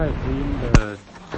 马太福音的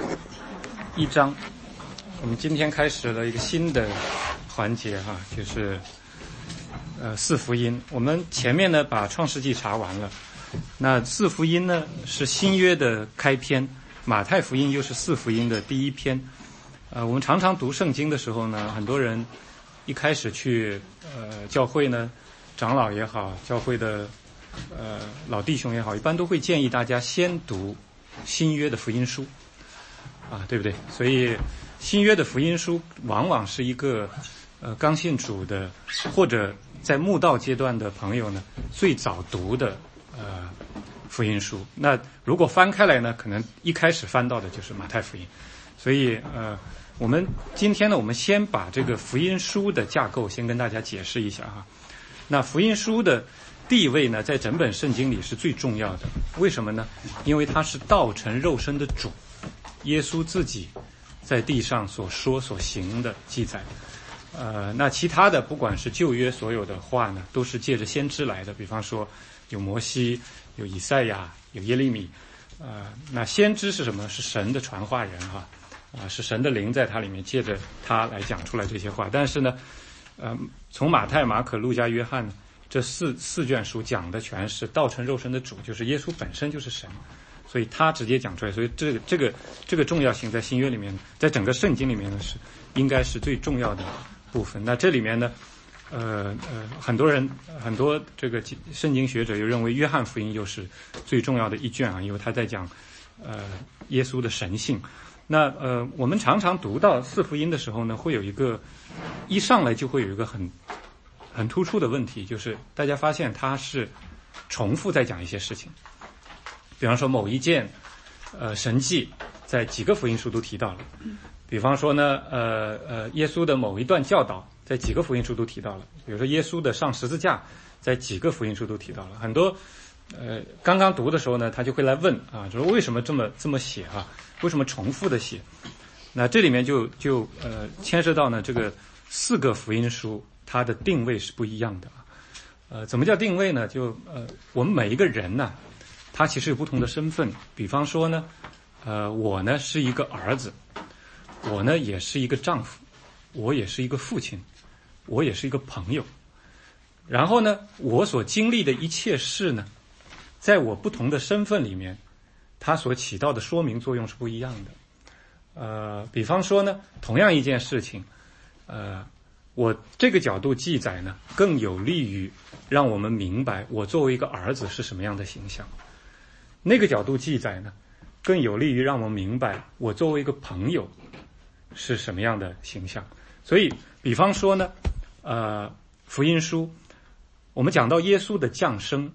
1章，我们今天开始了一个新的环节哈，就是四福音。我们前面呢把创世纪查完了，那四福音呢是新约的开篇，马太福音又是四福音的第一篇。我们常常读圣经的时候呢，很多人一开始去教会呢，长老也好，教会的老弟兄也好，一般都会建议大家先读新约的福音书啊，对不对？所以新约的福音书往往是一个刚信主的或者在慕道阶段的朋友呢最早读的福音书。那如果翻开来呢，可能一开始翻到的就是马太福音。所以我们今天呢，我们先把这个福音书的架构先跟大家解释一下哈。那福音书的地位呢，在整本圣经里是最重要的。为什么呢？因为它是道成肉身的主，耶稣自己在地上所说所行的记载。那其他的不管是旧约所有的话呢，都是借着先知来的。比方说有摩西，有以赛亚，有耶利米。那先知是什么？是神的传话人哈，是神的灵在他里面借着他来讲出来这些话。但是呢，从马太、马可、路加、约翰这四卷书讲的全是道成肉身的主，就是耶稣本身就是神，所以他直接讲出来。所以这个重要性在新约里面，在整个圣经里面呢，是应该是最重要的部分。那这里面呢，很多这个圣经学者又认为约翰福音又是最重要的一卷啊，因为他在讲耶稣的神性。那我们常常读到四福音的时候呢，会有一上来就会有一个很突出的问题，就是大家发现它是重复在讲一些事情。比方说某一件神迹在几个福音书都提到了，比方说呢耶稣的某一段教导在几个福音书都提到了，比如说耶稣的上十字架在几个福音书都提到了。很多刚刚读的时候呢，他就会来问啊，就是为什么这么写啊？为什么重复的写？那这里面就牵涉到呢这个4个福音书它的定位是不一样的。怎么叫定位呢？我们每一个人呢，他其实有不同的身份。比方说呢，我呢是一个儿子，我呢也是一个丈夫，我也是一个父亲，我也是一个朋友。然后呢，我所经历的一切事呢，在我不同的身份里面，它所起到的说明作用是不一样的。比方说呢，同样一件事情，我这个角度记载呢，更有利于让我们明白我作为一个儿子是什么样的形象。那个角度记载呢，更有利于让我们明白我作为一个朋友是什么样的形象。所以，比方说呢，福音书，我们讲到耶稣的降生，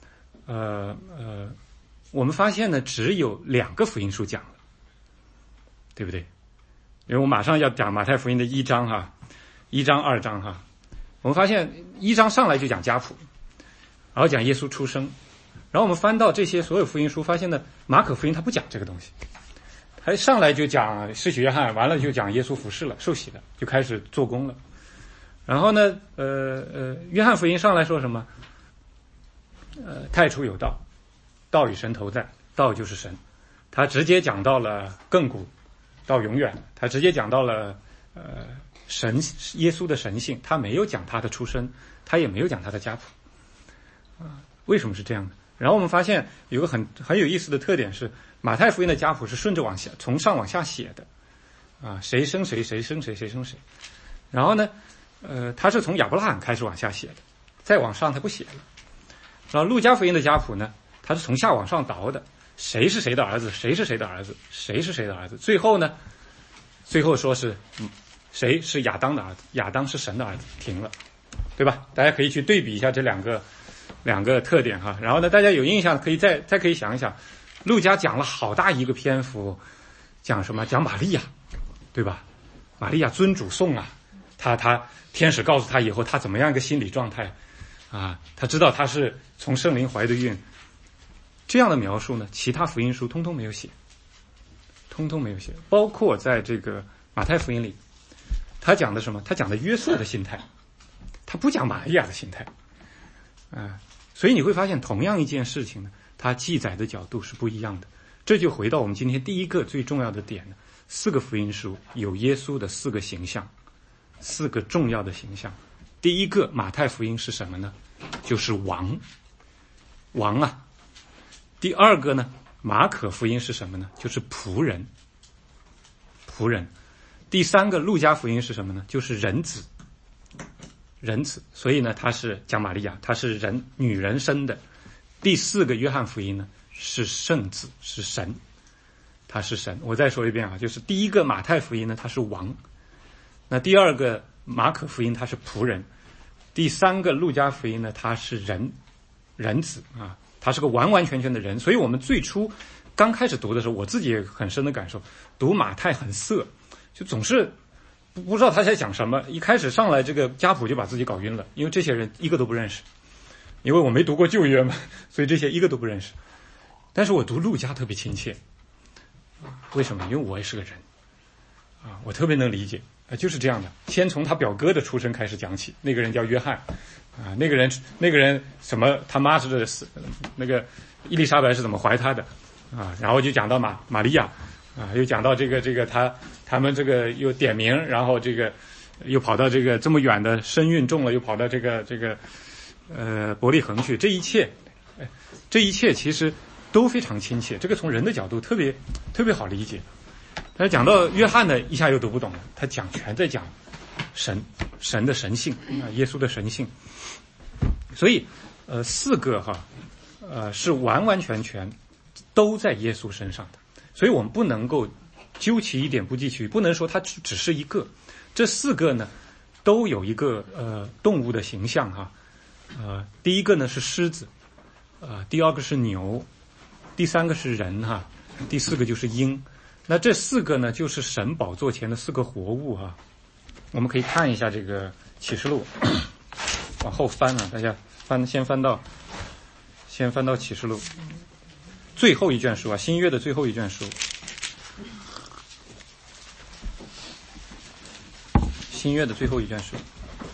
我们发现呢，只有2个福音书讲了，对不对？因为我马上要讲马太福音的1章哈，1章2章哈。我们发现1章上来就讲家谱，然后讲耶稣出生，然后我们翻到这些所有福音书，发现呢，马可福音他不讲这个东西，他上来就讲施洗约翰，完了就讲耶稣服侍了，受洗了，就开始做工了。然后呢，约翰福音上来说什么？太初有道，道与神同在，道就是神。他直接讲到了亘古到永远，他直接讲到了神耶稣的神性，他没有讲他的出身，他也没有讲他的家谱。为什么是这样的？然后我们发现有个很有意思的特点是，马太福音的家谱是顺着往下，从上往下写的，谁生谁，谁生谁，谁生谁。然后呢，他是从亚伯拉罕开始往下写的，再往上他不写了。然后路加福音的家谱呢，他是从下往上倒的，谁是谁的儿子，谁是谁的儿子，谁是谁的儿子。最后说是谁是亚当的儿子，亚当是神的儿子，停了，对吧？大家可以去对比一下这两个特点哈。然后呢，大家有印象可以再可以想一想，路加讲了好大一个篇幅，讲什么？讲玛利亚，对吧？玛利亚尊主颂啊，他天使告诉他以后，他怎么样一个心理状态啊？他知道他是从圣灵怀的孕，这样的描述呢，其他福音书通通没有写，包括在这个马太福音里，他讲的什么？他讲的约瑟的心态，他不讲玛利亚的心态，所以你会发现，同样一件事情呢，它记载的角度是不一样的。 这就回到我们今天第一个最重要的点了。4个福音书有耶稣的4个形象，4个重要的形象。第一个马太福音是什么呢？就是王啊。第二个呢，马可福音是什么呢？就是仆人。第三个路加福音是什么呢？就是人子。所以呢，他是讲玛利亚，他是女人生的。第4个约翰福音呢是圣子，是神，他是神。我再说一遍啊，就是第一个马太福音呢他是王，那第二个马可福音他是仆人，第三个路加福音呢他是人子啊，他是个完完全全的人。所以我们最初刚开始读的时候，我自己也很深的感受，读马太很涩，就总是不知道他在讲什么。一开始上来这个家谱就把自己搞晕了，因为这些人一个都不认识，因为我没读过旧约嘛，所以这些一个都不认识。但是我读路加特别亲切，为什么？因为我也是个人啊，我特别能理解就是这样的。先从他表哥的出生开始讲起，那个人叫约翰啊，那个人什么他妈是那个伊丽莎白是怎么怀他的啊，然后就讲到玛利亚啊，又讲到这个他们这个又点名，然后这个又跑到这个这么远的身孕重了，又跑到这个伯利恒去，这一切其实都非常亲切。这个从人的角度特别好理解。但是讲到约翰呢，一下又读不懂了，他全在讲神的神性啊，耶稣的神性。所以4个是完完全全都在耶稣身上的。所以我们不能够究其一点不计其余，不能说它只是一个。这4个呢都有一个动物的形象第一个呢是狮子第二个是牛，第3个是人第4个就是鹰。那这4个呢就是神宝座前的4个活物我们可以看一下这个启示录，往后翻大家先翻到启示录最后一卷书新约的最后一卷书，新约的最后一卷书，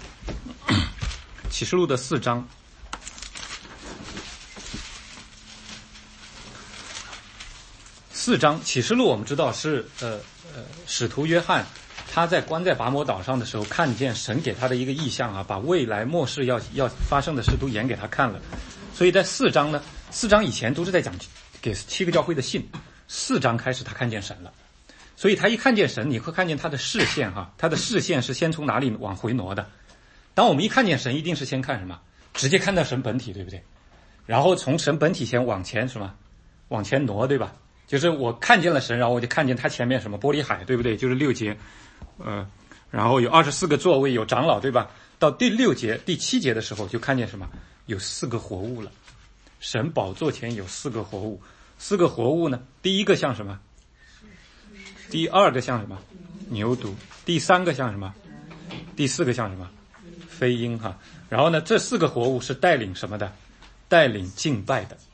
启示录的4章。4章启示录我们知道是使徒约翰他关在拔摩岛上的时候，看见神给他的一个异象把未来末世要发生的事都演给他看了。所以在4章呢，4章以前都是在讲给7个教会的信，4章开始他看见神了。所以他一看见神，你会看见他的视线他的视线是先从哪里往回挪的。当我们一看见神，一定是先看什么？直接看到神本体，对不对？然后从神本体前往前往前挪，对吧？就是我看见了神，然后我就看见他前面什么玻璃海，对不对？就是6节然后有24个座位，有长老，对吧？到第6节第7节的时候就看见什么？有4个活物了。神宝座前有4个活物，4个活物呢，第一个像什么？第二个像什么？牛犊。第3个像什么？第4个像什么？飞鹰然后呢，这4个活物是带领什么的？带领敬拜的。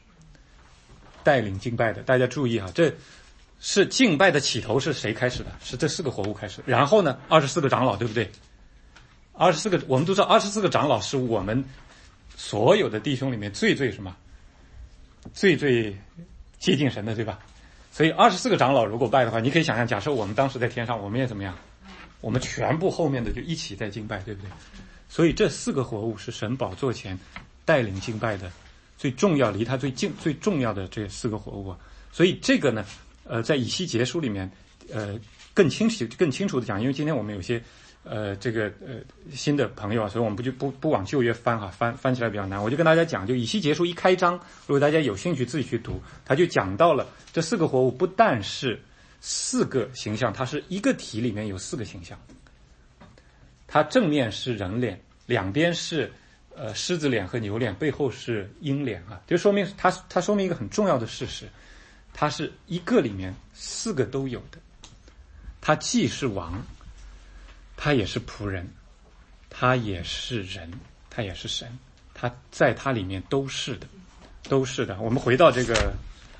大家注意这是敬拜的起头是谁开始的？是这4个活物开始。然后呢，24个长老，对不对？24个，我们都知道24个长老是我们所有的弟兄里面最什么？最接近神的，对吧？所以24个长老如果拜的话，你可以想象，假设我们当时在天上，我们也怎么样？我们全部后面的就一起在敬拜，对不对？所以这4个活物是神宝座前带领敬拜的最重要，离他最近最重要的这4个活物所以这个呢在以西结书里面更清楚的讲，因为今天我们有些新的朋友所以我们不往旧约翻起来比较难。我就跟大家讲，就以西结书一开章，如果大家有兴趣自己去读，他就讲到了这4个活物不但是4个形象，它是一个体里面有4个形象。它正面是人脸，两边是狮子脸和牛脸，背后是鹰脸就说明它说明一个很重要的事实，它是一个里面4个都有的。他既是王，他也是仆人，他也是人，他也是神，他在他里面都是的。我们回到这个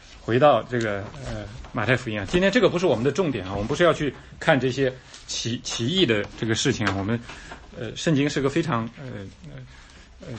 马太福音今天这个不是我们的重点我们不是要去看这些奇异的这个事情我们圣经是个非常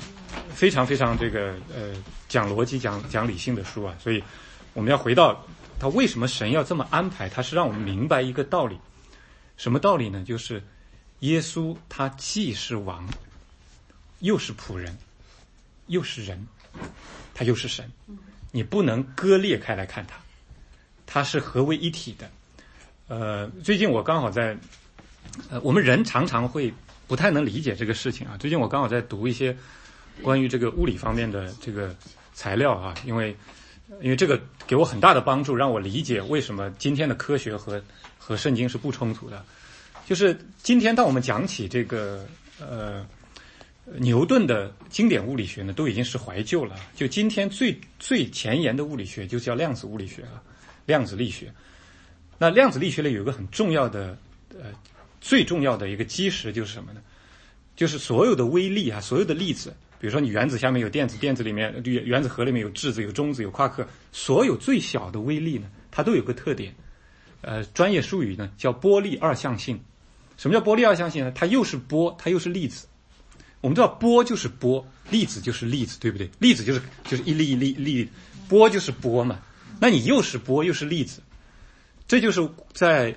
非常这个讲逻辑讲理性的书所以我们要回到他为什么神要这么安排？他是让我们明白一个道理，什么道理呢？就是耶稣他既是王，又是仆人，又是人，他又是神，你不能割裂开来看他，他是合为一体的。最近我刚好在，我们人常常会不太能理解这个事情啊。最近我刚好在读一些关于这个物理方面的这个材料啊，因为这个给我很大的帮助，让我理解为什么今天的科学和圣经是不冲突的。就是今天当我们讲起这个牛顿的经典物理学呢，都已经是怀旧了。就今天最前沿的物理学就叫量子物理学啊，量子力学。那量子力学里有一个很重要的最重要的一个基石就是什么呢？就是所有的微粒啊，所有的粒子，比如说你原子下面有电子，电子里面原子核里面有质子、有中子、有夸克，所有最小的微粒呢，它都有个特点，专业术语呢叫波粒二象性。什么叫波粒二象性呢？它又是波，它又是粒子。我们知道波就是波，粒子就是粒子，对不对？粒子就是一粒一粒，波就是波嘛。那你又是波又是粒子，这就是在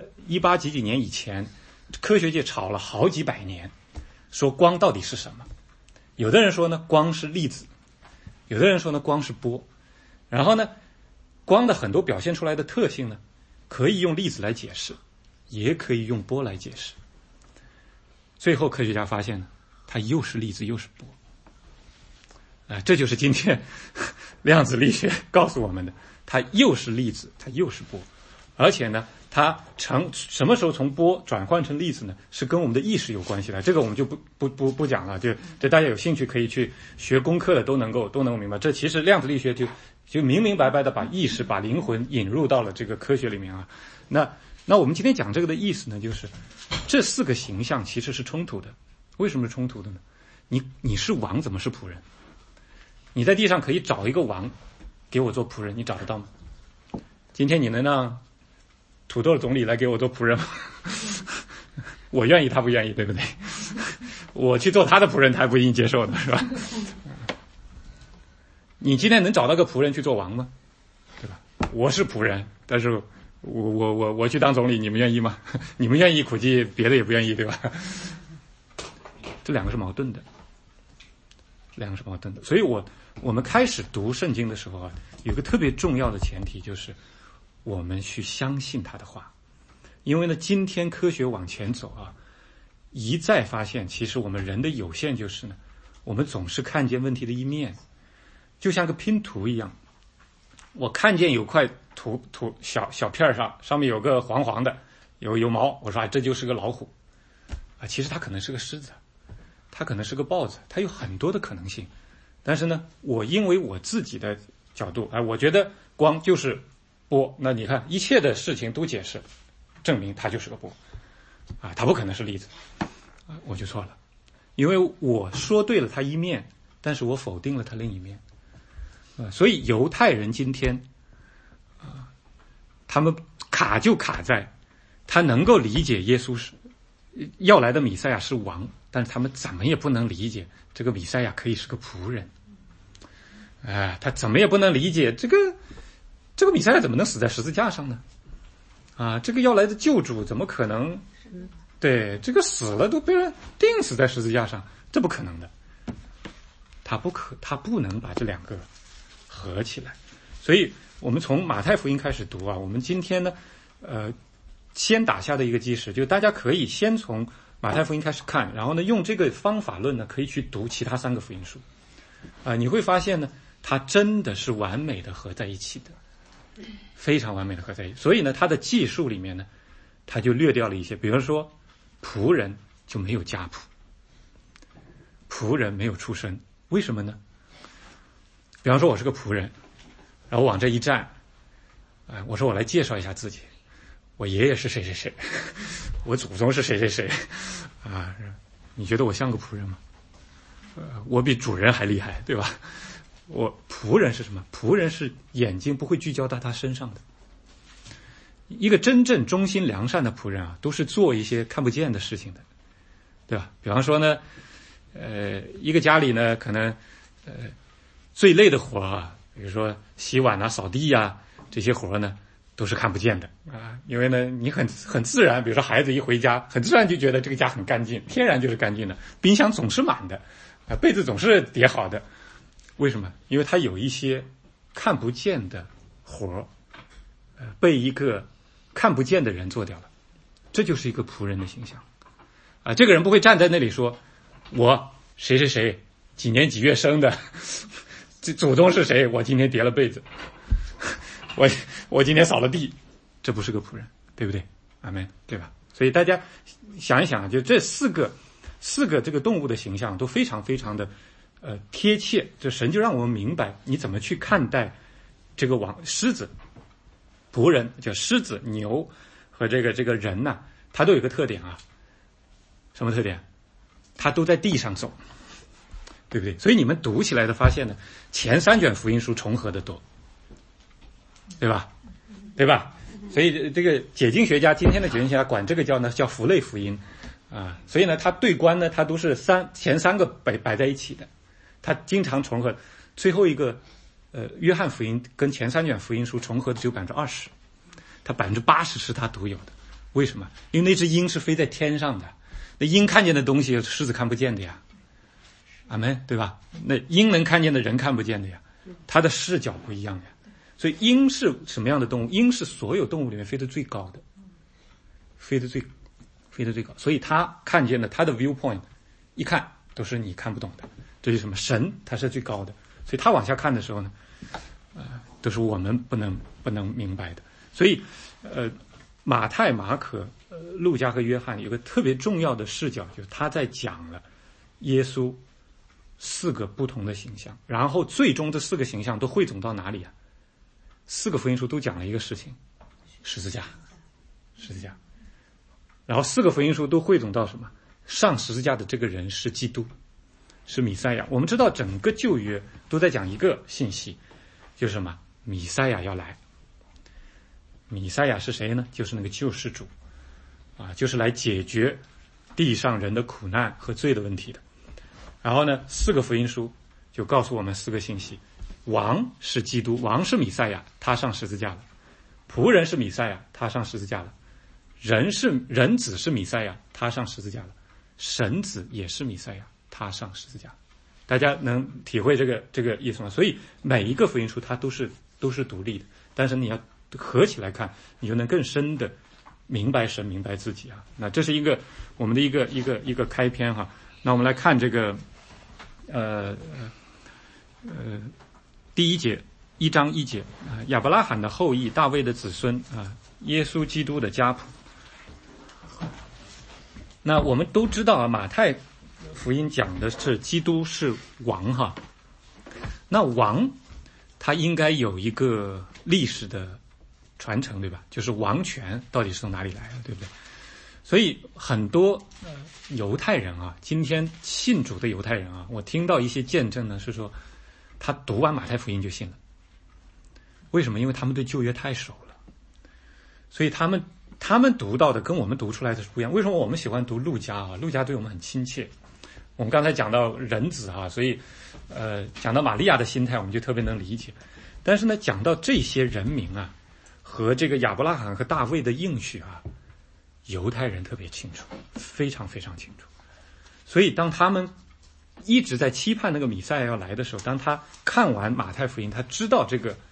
18几年以前，科学界吵了好几百年，说光到底是什么？有的人说呢，光是粒子；有的人说呢，光是波。然后呢，光的很多表现出来的特性呢，可以用粒子来解释，也可以用波来解释。最后科学家发现呢，它又是粒子又是波。这就是今天量子力学告诉我们的，它又是粒子，它又是波。而且呢，它什么时候从波转换成粒子呢？是跟我们的意识有关系的。这个我们就不讲了，这大家有兴趣可以去学功课的都能够明白。这其实量子力学就明明白白的把意识、把灵魂引入到了这个科学里面啊。那我们今天讲这个的意思呢，就是这四个形象其实是冲突的。为什么是冲突的呢？你是王，怎么是仆人？你在地上可以找一个王给我做仆人，你找得到吗？今天你能让土豆总理来给我做仆人吗？我愿意，他不愿意，对不对？我去做他的仆人，他还不一定接受的，是吧？你今天能找到个仆人去做王吗？对吧？我是仆人，但是我去当总理，你们愿意吗？你们愿意，估计别的也不愿意，对吧？这两个是矛盾的，所以我们开始读圣经的时候啊，有个特别重要的前提，就是我们去相信他的话。因为呢，今天科学往前走啊，一再发现其实我们人的有限就是呢，我们总是看见问题的一面，就像个拼图一样。我看见有块土小片上面有个黄黄的，有毛，我说这就是个老虎啊，其实它可能是个狮子，它可能是个豹子，它有很多的可能性。但是呢，我因为我自己的角度，我觉得光就是波，那你看一切的事情都解释证明它就是个波啊，它不可能是粒子啊，我就错了，因为我说对了它一面，但是我否定了它另一面啊。所以犹太人今天啊，他们卡在他能够理解耶稣是要来的弥赛亚是王，但是他们怎么也不能理解这个弥赛亚可以是个仆人。他怎么也不能理解这个弥赛亚怎么能死在十字架上呢？啊，这个要来的救主怎么可能？对，这个死了都被人钉死在十字架上，这不可能的。他不能把这两个合起来。所以我们从马太福音开始读啊，我们今天呢，先打下的一个基石，就大家可以先从马太福音开始看，然后呢，用这个方法论呢，可以去读其他三个福音书，你会发现呢，它真的是完美的合在一起的，非常完美的合在一起。所以呢，它的记述里面呢，它就略掉了一些，比如说仆人就没有家谱，仆人没有出身，为什么呢？比方说我是个仆人，然后往这一站，我说我来介绍一下自己，我爷爷是谁谁谁，我祖宗是谁谁谁，啊，你觉得我像个仆人吗？我比主人还厉害，对吧？仆人是什么？仆人是眼睛不会聚焦到他身上的。一个真正忠心良善的仆人啊，都是做一些看不见的事情的，对吧？比方说呢，一个家里呢，可能最累的活啊，比如说洗碗啊、扫地啊， 这些活呢都是看不见的啊，因为呢你很自然，比如说孩子一回家，很自然就觉得这个家很干净，天然就是干净的，冰箱总是满的啊，被子总是叠好的。为什么？因为他有一些看不见的活被一个看不见的人做掉了，这就是一个仆人的形象啊。这个人不会站在那里说我谁谁谁几年几月生的，祖宗是谁，我今天叠了被子，我今天扫了地，这不是个仆人，对不对？阿们，对吧？所以大家想一想，就这四个这个动物的形象都非常非常的贴切，这神就让我们明白你怎么去看待这个狮子、仆人，叫狮子、牛和这个人呐，它都有一个特点啊，什么特点？它都在地上走，对不对？所以你们读起来的发现呢，前3卷福音书重合的多，对吧？对吧？所以这个解经学家，今天的解经学家管这个叫符类福音啊。所以呢，它对观呢，它都是前三个摆在一起的，它经常重合。最后一个约翰福音跟前3卷福音书重合的只有20%，它80%是它独有的。为什么？因为那只鹰是飞在天上的，那鹰看见的东西狮子看不见的呀。阿们，对吧？那鹰能看见的人看不见的呀，它的视角不一样呀。所以鹰是什么样的动物？鹰是所有动物里面飞得最高的，飞得最高。所以它看见的，它的 viewpoint 一看都是你看不懂的。这是什么？神它是最高的，所以它往下看的时候呢，都是我们不能明白的。所以马太、马可、路加和约翰有个特别重要的视角，就是他在讲了耶稣4个不同的形象，然后最终这4个形象都汇总到哪里啊？4个福音书都讲了一个事情，十字架。然后4个福音书都汇总到什么？上十字架的这个人是基督，是弥赛亚。我们知道整个旧约都在讲一个信息，就是什么？弥赛亚要来。弥赛亚是谁呢？就是那个救世主啊，就是来解决地上人的苦难和罪的问题的。然后呢，4个福音书就告诉我们4个信息：王是基督，王是弥赛亚，他上十字架了；仆人是弥赛亚，他上十字架了；人子是弥赛亚，他上十字架了；神子也是弥赛亚，他上十字架。大家能体会这个意思吗？所以每一个福音书它都是独立的，但是你要合起来看，你就能更深的明白神，明白自己啊。那这是我们的一个开篇哈。那我们来看这个第1章1节亚伯拉罕的后裔，大卫的子孙啊，耶稣基督的家谱。那我们都知道啊，马太福音讲的是基督是王哈。那王他应该有一个历史的传承，对吧？就是王权到底是从哪里来的，对不对？所以很多犹太人啊，今天信主的犹太人啊，我听到一些见证呢，是说他读完马太福音就信了。为什么？因为他们对旧约太熟了，所以他们读到的跟我们读出来的是不一样。为什么我们喜欢读路加啊？路加对我们很亲切。我们刚才讲到人子啊，所以讲到玛利亚的心态，我们就特别能理解。但是呢，讲到这些人名啊，和这个亚伯拉罕和大卫的应许啊，犹太人特别清楚，非常非常清楚。所以当他们一直在期盼那个弥赛亚要来的时候，当他看完马太福音，他知道这个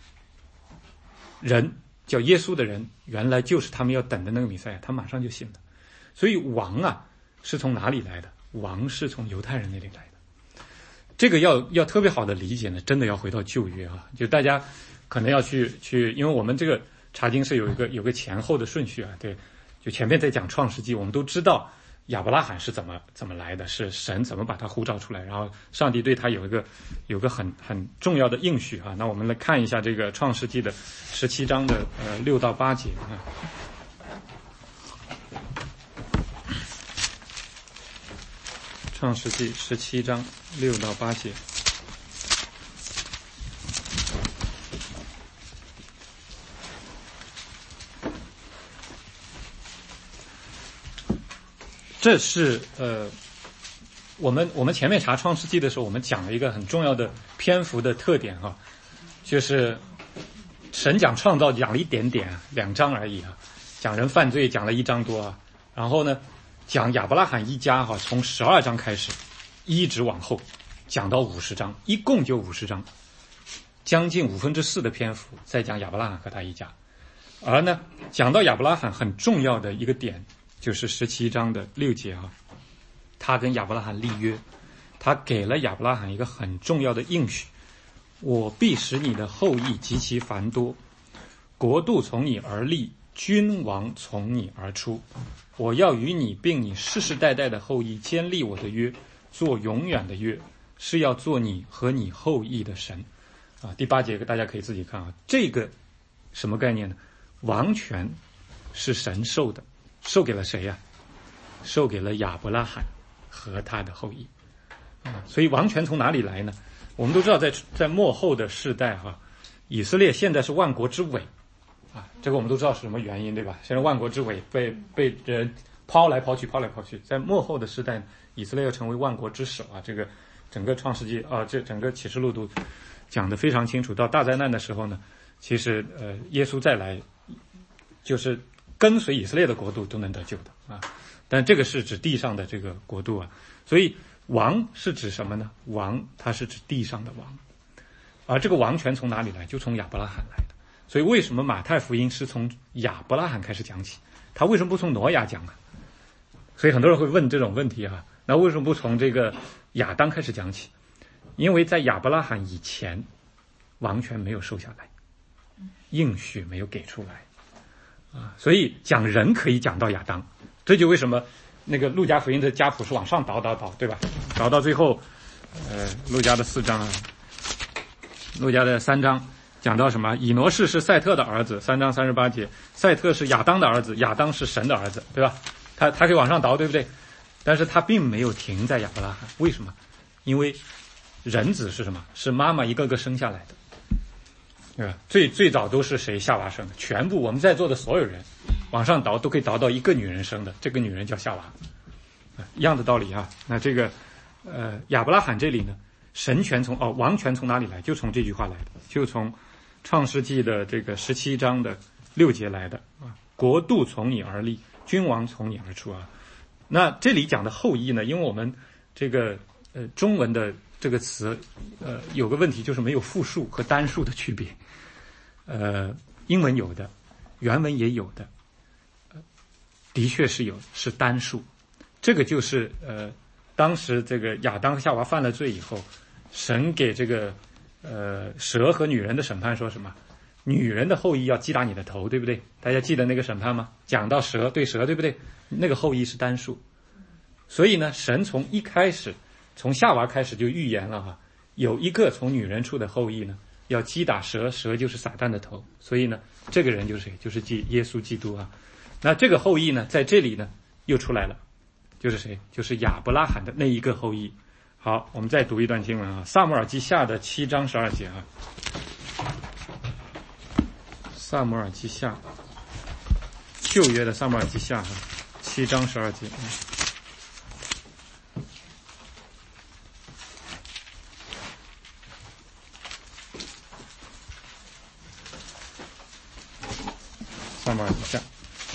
人叫耶稣的人原来就是他们要等的那个弥赛亚，他马上就信了。所以王啊是从哪里来的？王是从犹太人那里来的。这个要特别好的理解呢，真的要回到旧约啊，就大家可能要去，因为我们这个查经是有个前后的顺序啊，对，就前面在讲创世纪，我们都知道亚伯拉罕是怎么来的，是神怎么把他呼召出来，然后上帝对他有个很重要的应许啊。那我们来看一下这个创世纪的17章的6到8节啊。创世纪17章6到8节。这是我们前面查创世纪的时候，我们讲了一个很重要的篇幅的特点啊，就是神讲创造讲了一点点，2章而已啊，讲人犯罪讲了1章多啊，然后呢，讲亚伯拉罕一家从12章开始，一直往后讲到50章，一共就50章，将近4/5的篇幅在讲亚伯拉罕和他一家。而呢，讲到亚伯拉罕很重要的一个点，就是17章的6节他跟亚伯拉罕立约，他给了亚伯拉罕一个很重要的应许：我必使你的后裔极其繁多，国度从你而立，君王从你而出。我要与你并你世世代代的后裔坚立我的约，做永远的约，是要做你和你后裔的神。第8节大家可以自己看这个什么概念呢？王权是神授的，授给了谁呀？授给了亚伯拉罕和他的后裔。所以王权从哪里来呢？我们都知道在末后的世代以色列现在是万国之尾这个我们都知道是什么原因，对吧？现在万国之尾被人抛来抛去，在末后的时代，以色列要成为万国之首这个整个创世纪这整个启示录都讲得非常清楚。到大灾难的时候呢，其实耶稣再来，就是跟随以色列的国度都能得救的但这个是指地上的这个国度所以王是指什么呢？王它是指地上的王，而这个王权从哪里来？就从亚伯拉罕来的。所以为什么马太福音是从亚伯拉罕开始讲起？他为什么不从挪亚讲所以很多人会问这种问题那为什么不从这个亚当开始讲起？因为在亚伯拉罕以前，王权没有授下来，应许没有给出来所以讲人可以讲到亚当。这就为什么那个路加福音的家谱是往上倒，对吧？倒到最后路加的4章路加的3章讲到什么？以挪士是赛特的儿子，3章38节，赛特是亚当的儿子，亚当是神的儿子，对吧？他可以往上倒，对不对？但是他并没有停在亚伯拉罕。为什么？因为人子是什么？是妈妈一个个生下来的，对吧？最早都是谁？夏娃生的。全部我们在座的所有人往上倒都可以倒到一个女人生的，这个女人叫夏娃一样的道理那这个亚伯拉罕这里呢，神权王权从哪里来？就从这句话来的，就从创世纪的这个17章的6节来的国度从你而立，君王从你而出那这里讲的后裔呢，因为我们这个中文的这个词有个问题，就是没有复数和单数的区别英文有的，原文也有的的确是有，是单数。这个就是当时这个亚当和夏娃犯了罪以后，神给这个蛇和女人的审判说什么？女人的后裔要击打你的头，对不对？大家记得那个审判吗？讲到蛇，对蛇，对不对？那个后裔是单数。所以呢，神从一开始，从夏娃开始就预言了有一个从女人出的后裔呢，要击打蛇，蛇就是撒旦的头。所以呢，这个人就是谁？就是耶稣基督那这个后裔呢，在这里呢又出来了，就是谁？就是亚伯拉罕的那一个后裔。好，我们再读一段经文撒母耳记下的7章12节撒母耳记下，旧约的撒母耳记下7章12节撒母耳记下。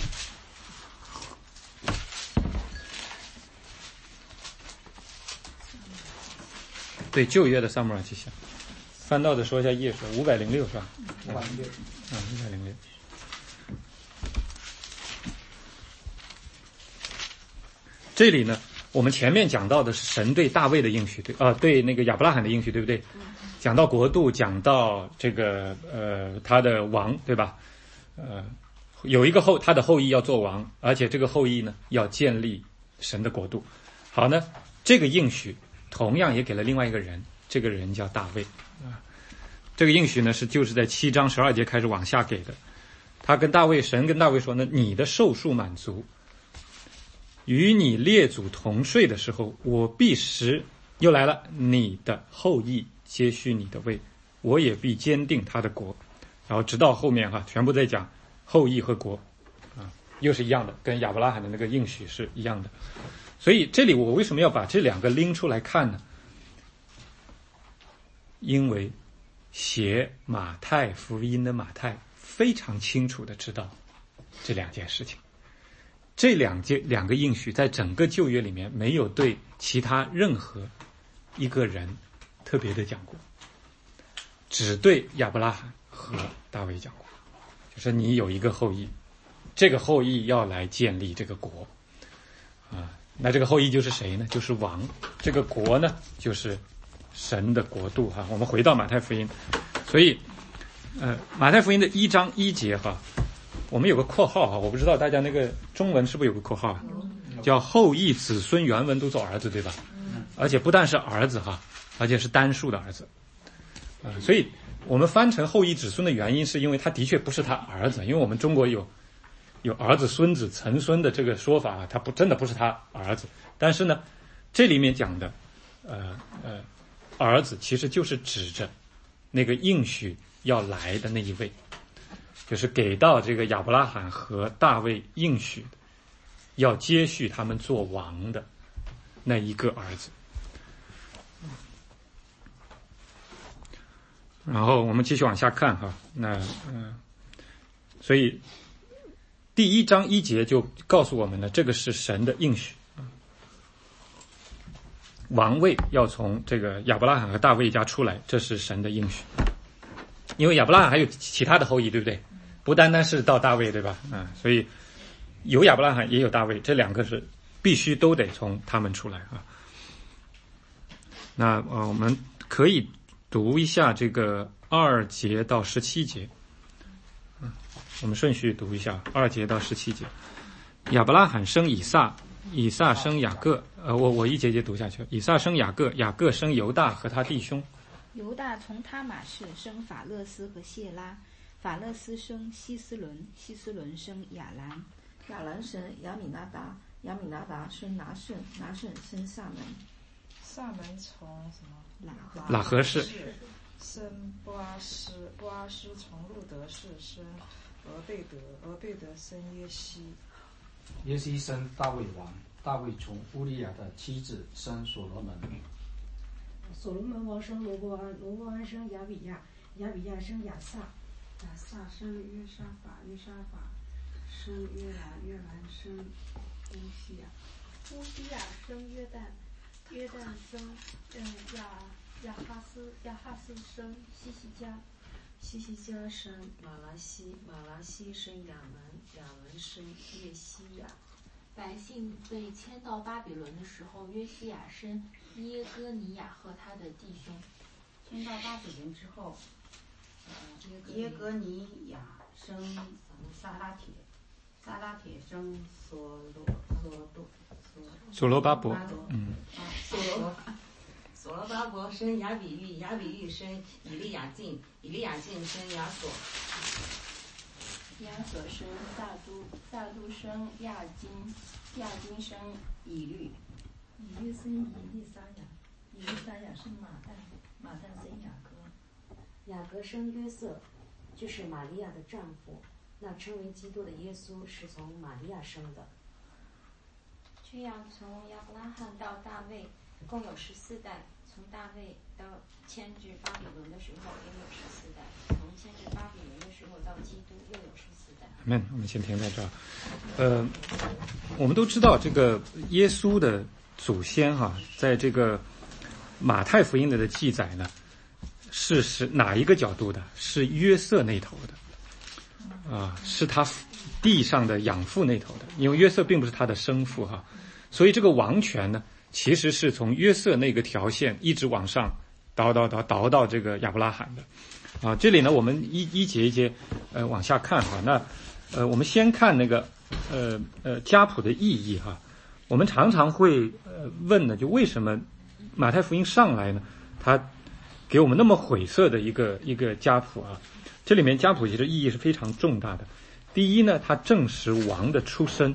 对，旧约的撒母耳记下，翻到的说一下页数，506是吧？506。506。这里呢，我们前面讲到的是神对大卫的应许，对那个亚伯拉罕的应许，对不对？讲到国度，讲到这个他的王，对吧？有一个他的后裔要做王，而且这个后裔呢要建立神的国度。好呢，这个应许同样也给了另外一个人，这个人叫大卫这个应许呢就是在7章12节开始往下给的。神跟大卫说呢，你的寿数满足，与你列祖同睡的时候，我必使又来了你的后裔接续你的位，我也必坚定他的国。然后直到后面全部在讲后裔和国又是一样的，跟亚伯拉罕的那个应许是一样的。所以这里我为什么要把这两个拎出来看呢？因为写马太福音的马太非常清楚的知道这两件事情。这两个应许在整个旧约里面没有对其他任何一个人特别的讲过，只对亚伯拉罕和大卫讲过，就是你有一个后裔，这个后裔要来建立这个国啊。那这个后裔就是谁呢？就是王。这个国呢，就是神的国度哈。我们回到马太福音，所以马太福音的1章1节哈，我们有个括号哈，我不知道大家那个中文是不是有个括号啊？叫后裔子孙，原文都做儿子对吧？而且不但是儿子哈，而且是单数的儿子。所以我们翻成后裔子孙的原因是因为他的确不是他儿子，因为我们中国有儿子、孙子、曾孙的这个说法啊，他真的不是他儿子。但是呢，这里面讲的儿子其实就是指着那个应许要来的那一位，就是给到这个亚伯拉罕和大卫应许要接续他们做王的那一个儿子。然后我们继续往下看哈，所以第1章1节就告诉我们了，这个是神的应许，王位要从这个亚伯拉罕和大卫家出来，这是神的应许。因为亚伯拉罕还有其他的后裔，对不对？不单单是到大卫，对吧？所以有亚伯拉罕也有大卫，这两个是必须都得从他们出来啊。那我们可以读一下这个2节到17节。我们顺序读一下2节到17节。亚伯拉罕生以撒，以撒生雅各。我一节节读下去。以撒生雅各，雅各生犹大和他弟兄。 犹大从他玛氏生法勒斯和谢拉，法勒斯生希斯伦，希斯伦生亚兰， 亚兰生亚米拿达，亚米拿达生拿胜，拿胜生撒门， 撒门从什么喇合氏生波阿斯，波阿斯从路德氏生俄贝德，俄贝德生耶西， 耶西生大卫王，大卫从乌利亚的妻子生所罗门， 所罗门王生罗伯安，罗伯安生亚比亚，亚比亚生亚撒， 亚撒生约沙法，约沙法生约兰，约兰生乌西亚， 乌西亚生约旦，约旦生亚哈斯，亚哈斯生希西家， 希西家生马拉西，马拉西生亚门，亚门生耶西亚。 百姓被迁到巴比伦的时候，约西亚生耶哥尼亚和他的弟兄。 迁到巴比伦之后，耶哥尼亚生撒拉铁，撒拉铁生所罗巴伯， 所罗巴伯生亚比玉，亚比玉生以利亚敬，以利亚敬生亚所， 亚所生撒都，撒都生亚金，亚金生以律， 以律生以利沙雅，以利沙雅生马旦，马旦生雅各， 雅各生约瑟，就是玛利亚的丈夫。那称为基督的耶稣是从玛利亚生的。 这样，从亚伯拉罕到大卫，共有14代；从大卫到迁至巴比伦的时候，也有14代；从迁至巴比伦的时候到基督，又有14代。 我们先停在这儿。我们都知道这个耶稣的祖先在这个马太福音里的记载呢，是哪一个角度的？是约瑟那头的。是他地上的养父那头的，因为约瑟并不是他的生父所以这个王权呢，其实是从约瑟那个条线一直往上倒到这个亚伯拉罕的。这里呢，我们一节一节往下看那我们先看那个家谱的意义我们常常会问呢，就为什么马太福音上来呢，他给我们那么晦涩的一个家谱这里面家谱其实意义是非常重大的。第一呢，它证实王的出身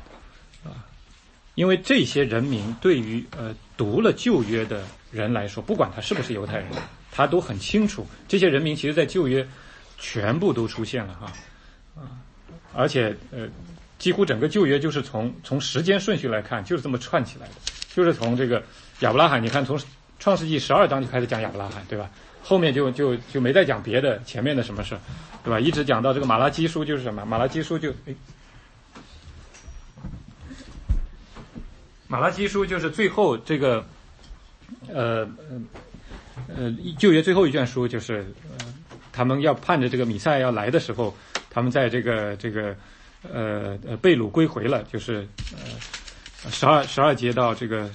因为这些人民对于读了旧约的人来说，不管他是不是犹太人，他都很清楚，这些人民其实在旧约全部都出现了而且几乎整个旧约就是从时间顺序来看，就是这么串起来的，就是从这个亚伯拉罕，你看从创世纪12章就开始讲亚伯拉罕，对吧？ 后面就没再讲别的前面的什么事，对吧？一直讲到这个马拉基书就是什么？马拉基书就是最后这个旧约最后一卷书，就是他们要盼着这个弥赛亚要来的时候，他们在这个被掳归回了，就是12节到这个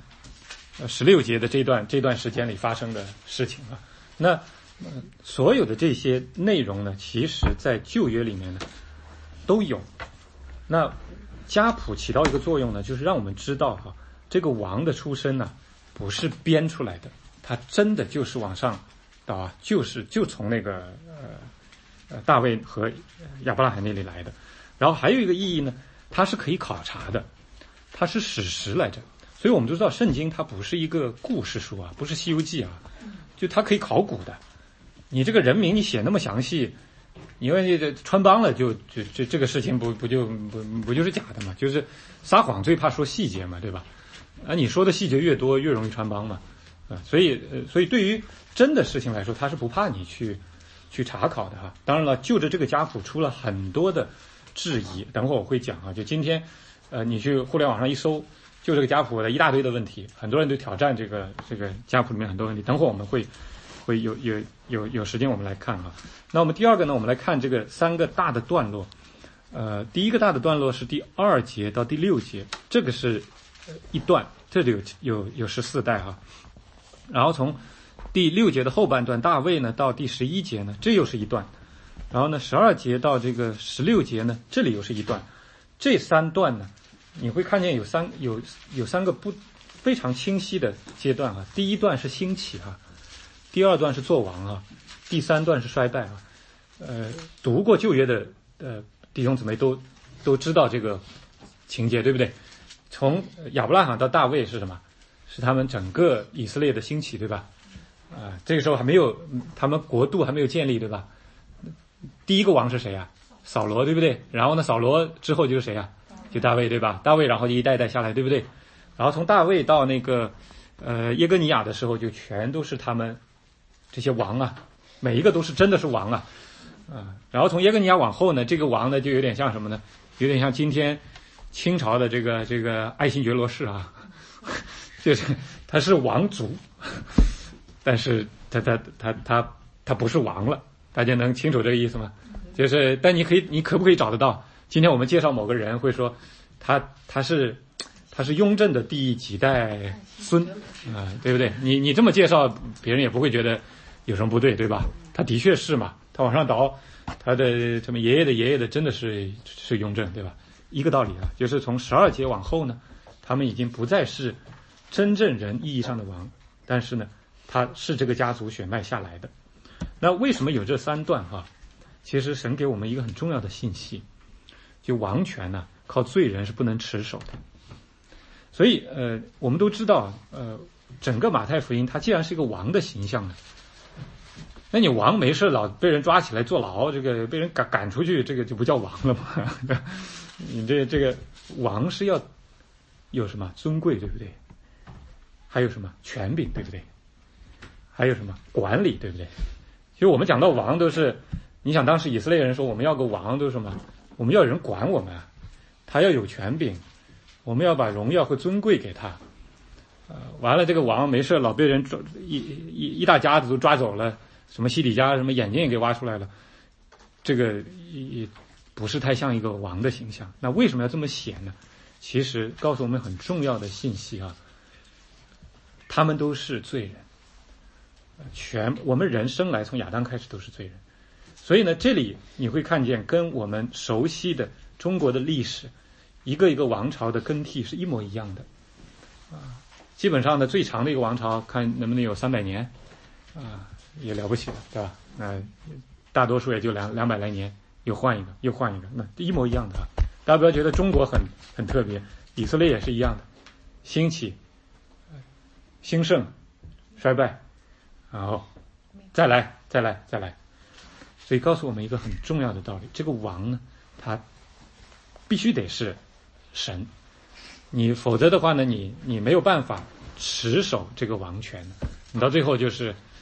16节的这段时间里发生的事情啊。那所有的这些内容呢，其实在旧约里面呢都有。那家谱起到一个作用呢，就是让我们知道这个王的出身呢不是编出来的，他真的就是往上到就从那个大卫和亚伯拉罕那里来的。然后还有一个意义呢，它是可以考察的，它是史实来着。所以我们都知道圣经它不是一个故事书啊，不是西游记啊，就它可以考古的。你这个人名你写那么详细，因为这穿帮了就这个事情不就是假的嘛？就是撒谎最怕说细节嘛，对吧？你说的细节越多越容易穿帮嘛。所以对于真的事情来说，他是不怕你去查考的哈。当然了，就着这个家谱出了很多的质疑，等会儿我会讲啊。就今天你去互联网上一搜，就这个家谱的一大堆的问题，很多人都挑战这个家谱里面很多问题。等会儿我们会有时间我们来看哈。那我们第二个呢，我们来看这个3个大的段落。第一个大的段落是第2节到第6节，这个是一段，这里有14代哈。然后从第6节的后半段大卫呢到第11节呢，这又是一段。然后呢12节到这个16节呢，这里又是一段。这3段呢，你会看见有三个非常清晰的阶段啊。第一段是兴起啊，第2段是作王啊，第3段是衰败啊。读过旧约的弟兄姊妹都知道这个情节，对不对？从亚伯拉罕到大卫是什么？是他们整个以色列的兴起，对吧？这个时候还没有，他们国度还没有建立，对吧？第一个王是谁啊？扫罗，对不对？然后呢，扫罗之后就是谁啊？就大卫，对吧？大卫然后就一代代下来，对不对？然后从大卫到那个耶哥尼亚的时候，就全都是他们这些王啊，每一个都是真的是王啊。然后从耶哥尼亚往后呢，这个王呢就有点像什么呢？有点像今天清朝的这个爱新觉罗氏啊，就是他是王族，但是他不是王了，大家能清楚这个意思吗？就是但你可不可以找得到？今天我们介绍某个人会说他是雍正的第几代孙对不对？你这么介绍，别人也不会觉得有什么不对，对吧？他的确是嘛，他往上倒，他的什么爷爷的爷爷的真的是雍正，对吧？一个道理啊，就是从12节往后呢，他们已经不再是真正人意义上的王，但是呢，他是这个家族血脉下来的。那为什么有这3段其实神给我们一个很重要的信息，就王权呢，靠罪人是不能持守的。所以我们都知道整个马太福音它既然是一个王的形象呢，那你王没事老被人抓起来坐牢，这个被人赶出去，这个就不叫王了嘛？你这个王是要有什么尊贵，对不对？还有什么权柄，对不对？还有什么管理，对不对？其实我们讲到王都是，你想当时以色列人说我们要个王都是什么？我们要有人管我们啊，他要有权柄，我们要把荣耀和尊贵给他。完了这个王没事老被人一大家子都抓走了，什么西底家什么眼睛也给挖出来了，这个也不是太像一个王的形象。那为什么要这么写呢？其实告诉我们很重要的信息他们都是罪人，我们人生来从亚当开始都是罪人。所以呢，这里你会看见跟我们熟悉的中国的历史一个一个王朝的更替是一模一样的基本上呢，最长的一个王朝看能不能有300年也了不起了，对吧？大多数也就200来年，又换一个，那一模一样的大家不要觉得中国很特别，以色列也是一样的，兴起、兴盛、衰败，然后再来。所以告诉我们一个很重要的道理，这个王呢，他必须得是神，你否则的话呢，你没有办法持守这个王权，你到最后就是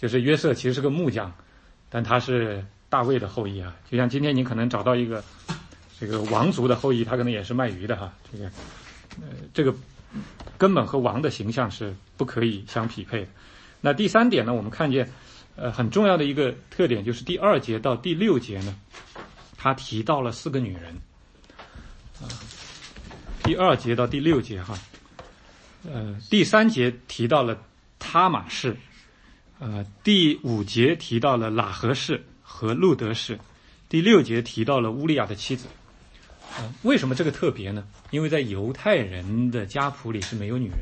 就是约瑟其实是个木匠，但他是大卫的后裔啊。就像今天你可能找到一个这个王族的后裔，他可能也是卖鱼的哈。这个根本和王的形象是不可以相匹配的。那第3点呢，我们看见很重要的一个特点就是第2节到第6节呢，他提到了4个女人第2节到第6节哈，第3节提到了他玛氏，第5节提到了喇合氏和路德氏，第6节提到了乌利亚的妻子。为什么这个特别呢？因为在犹太人的家谱里是没有女人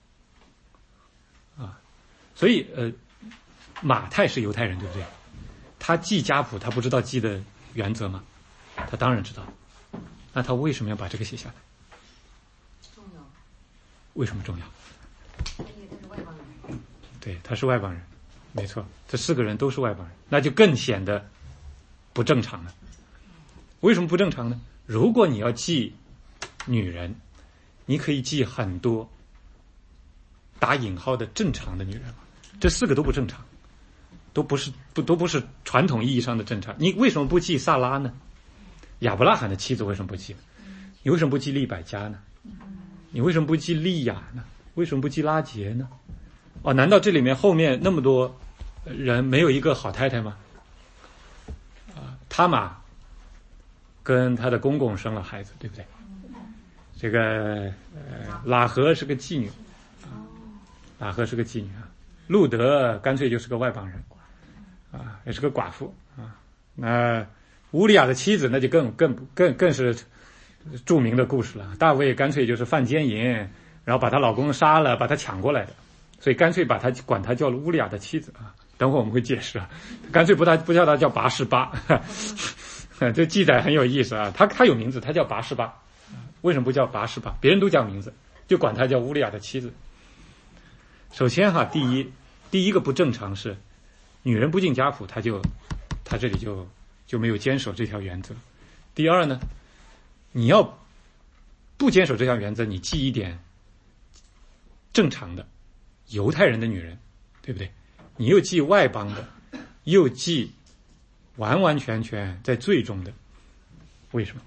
的所以马太是犹太人，对不对？他记家谱，他不知道记的原则吗？他当然知道。那他为什么要把这个写下来？ 重要。 为什么重要？ 因为他是外邦人。 对，他是外邦人，没错，这4个人都是外邦人，那就更显得不正常了。为什么不正常呢？如果你要记女人，你可以记很多打引号的正常的女人，这4个都不正常，都不是传统意义上的正常。你为什么不记萨拉呢？亚伯拉罕的妻子为什么不记？你为什么不记利百加呢？你为什么不记利亚呢？为什么不记拉结呢？难道这里面后面那么多人没有一个好太太吗？他玛跟他的公公生了孩子，对不对？这个喇合是个妓女，喇合是个妓女路德干脆就是个外邦人也是个寡妇那乌利亚的妻子那就更是著名的故事了。大卫干脆就是犯奸淫，然后把她老公杀了，把她抢过来的，所以干脆管她叫乌利亚的妻子等会儿我们会解释干脆不叫她叫拔示巴这记载很有意思他有名字，他叫拔示巴。为什么不叫拔示巴？别人都叫名字，就管他叫乌利亚的妻子。首先第一个不正常是女人不进家谱，他这里就没有坚守这条原则。第二呢，你要不坚守这条原则，你记一点正常的犹太人的女人，对不对？你又记外邦的，又记完完全全在罪中的，为什么？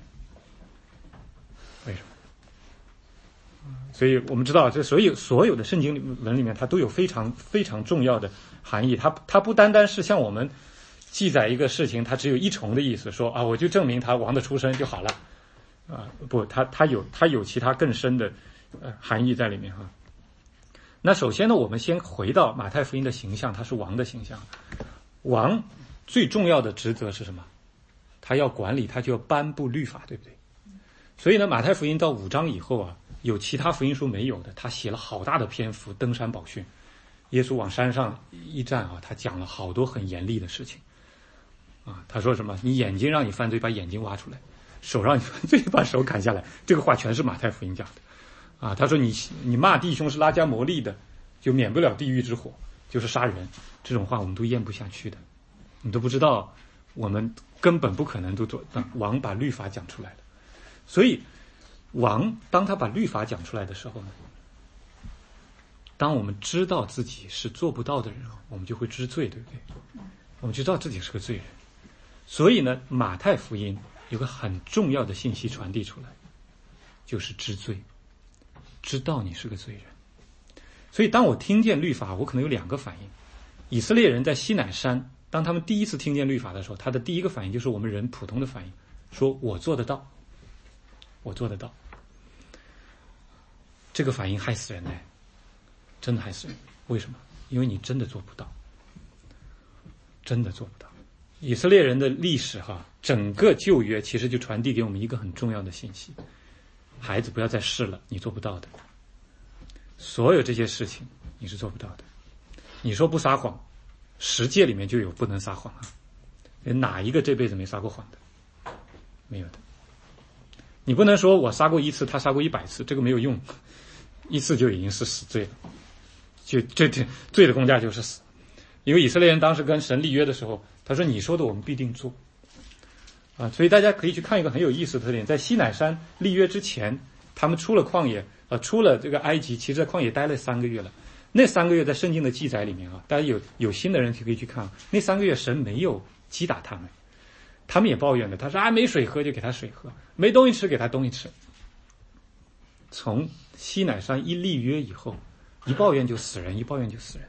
所以我们知道，这所有的圣经文里面，它都有非常非常重要的含义。它不单单是像我们记载一个事情，它只有一重的意思，说我就证明他王的出身就好了不，它有其他更深的含义在里面那首先呢，我们先回到马太福音的形象，他是王的形象。王最重要的职责是什么？他要管理，他就要颁布律法，对不对？所以呢，马太福音到5章以后有其他福音书没有的，他写了好大的篇幅登山宝训。耶稣往山上一站他讲了好多很严厉的事情他说什么？你眼睛让你犯罪，把眼睛挖出来；手让你犯罪，把手砍下来。这个话全是马太福音讲的他说你骂弟兄是拉加摩利的，就免不了地狱之火，就是杀人。这种话我们都咽不下去的，你都不知道，我们根本不可能都做。王把律法讲出来的，所以王当他把律法讲出来的时候呢，当我们知道自己是做不到的人，我们就会知罪，对不对？我们就知道自己是个罪人。所以呢，马太福音有个很重要的信息传递出来，就是知罪，知道你是个罪人。所以当我听见律法，我可能有2个反应。以色列人在西乃山，当他们第一次听见律法的时候，他的第一个反应就是我们人普通的反应，说我做得到，我做得到。这个反应害死人真的害死人。为什么？因为你真的做不到，真的做不到。以色列人的历史整个旧约其实就传递给我们一个很重要的信息：孩子不要再试了，你做不到的。所有这些事情你是做不到的。你说不撒谎，10诫里面就有不能撒谎哪一个这辈子没撒过谎的？没有的。你不能说我撒过1次，他撒过100次，这个没有用，1次就已经是死罪了，就这罪的公价就是死。因为以色列人当时跟神立约的时候，他说你说的我们必定做所以大家可以去看一个很有意思的特点，在西乃山立约之前，他们出了旷野出了这个埃及，其实在旷野待了3个月了。 那3个月在圣经的记载里面啊，大家有心的人可以去看，那3个月神没有击打他们，他们也抱怨的，他说没水喝就给他水喝，没东西吃给他东西吃。从西乃山一立约以后，一抱怨就死人，一抱怨就死人，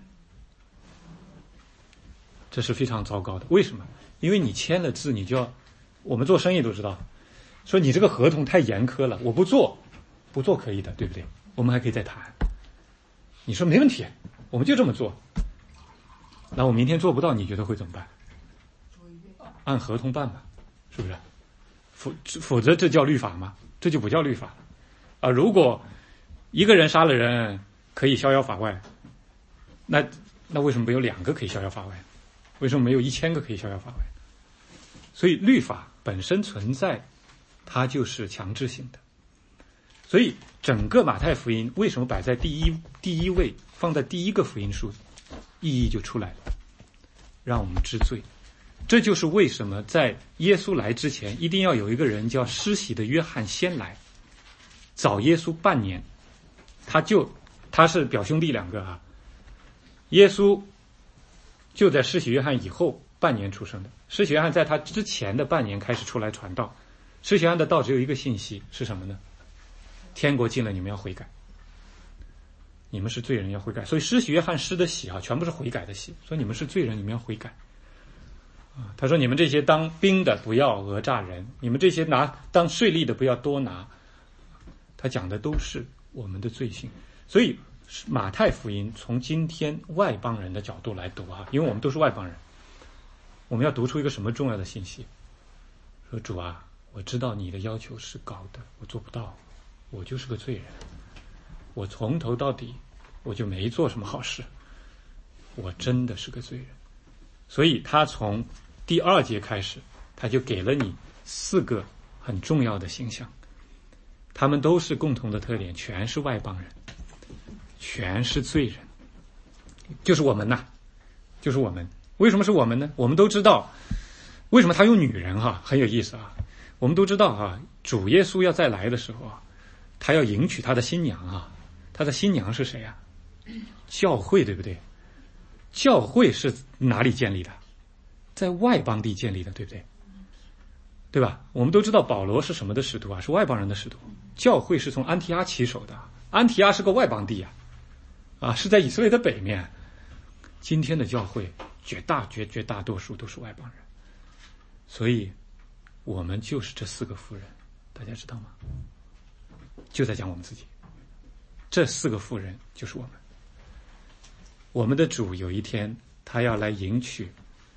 这是非常糟糕的。为什么？因为你签了字，你就要，我们做生意都知道，说你这个合同太严苛了，我不做可以的，对不对？我们还可以再谈。你说没问题，我们就这么做。那我明天做不到，你觉得会怎么办？按合同办吧，是不是？否则这叫律法吗？这就不叫律法了啊！如果一个人杀了人可以逍遥法外，那为什么没有2个可以逍遥法外？为什么没有1000个可以逍遥法外？所以律法本身存在，它就是强制性的。所以整个马太福音为什么摆在第一位，放在第一个福音书，意义就出来了，让我们知罪。这就是为什么在耶稣来之前，一定要有一个人叫施洗的约翰先来，早耶稣半年。他是表兄弟2个啊，耶稣就在施洗约翰以后半年出生的，施洗约翰在他之前的半年开始出来传道。施洗约翰的道只有一个信息是什么呢？天国近了，你们要悔改，你们是罪人要悔改。所以施洗约翰施的洗啊，全部是悔改的洗，说你们是罪人，你们要悔改啊。他说你们这些当兵的不要讹诈人，你们这些当税吏的不要多拿。他讲的都是我们的罪行。所以马太福音从今天外邦人的角度来读啊，因为我们都是外邦人，我们要读出一个什么重要的信息？说主啊，我知道你的要求是高的，我做不到，我就是个罪人，我从头到底我就没做什么好事，我真的是个罪人。所以他从第2节开始，他就给了你4个很重要的形象，他们都是共同的特点，全是外邦人，全是罪人，就是我们呐，就是我们。为什么是我们呢？我们都知道为什么他用女人很有意思啊。我们都知道主耶稣要再来的时候他要迎娶他的新娘他的新娘是谁啊？教会，对不对？教会是哪里建立的？在外邦地建立的，对不对？对吧？我们都知道保罗是什么的使徒是外邦人的使徒。教会是从安提阿起手的，安提阿是个外邦地是在以色列的北面。今天的教会绝大多数都是外邦人，所以我们就是这4个妇人，大家知道吗？就在讲我们自己，这4个妇人就是我们。我们的主有一天他要来迎娶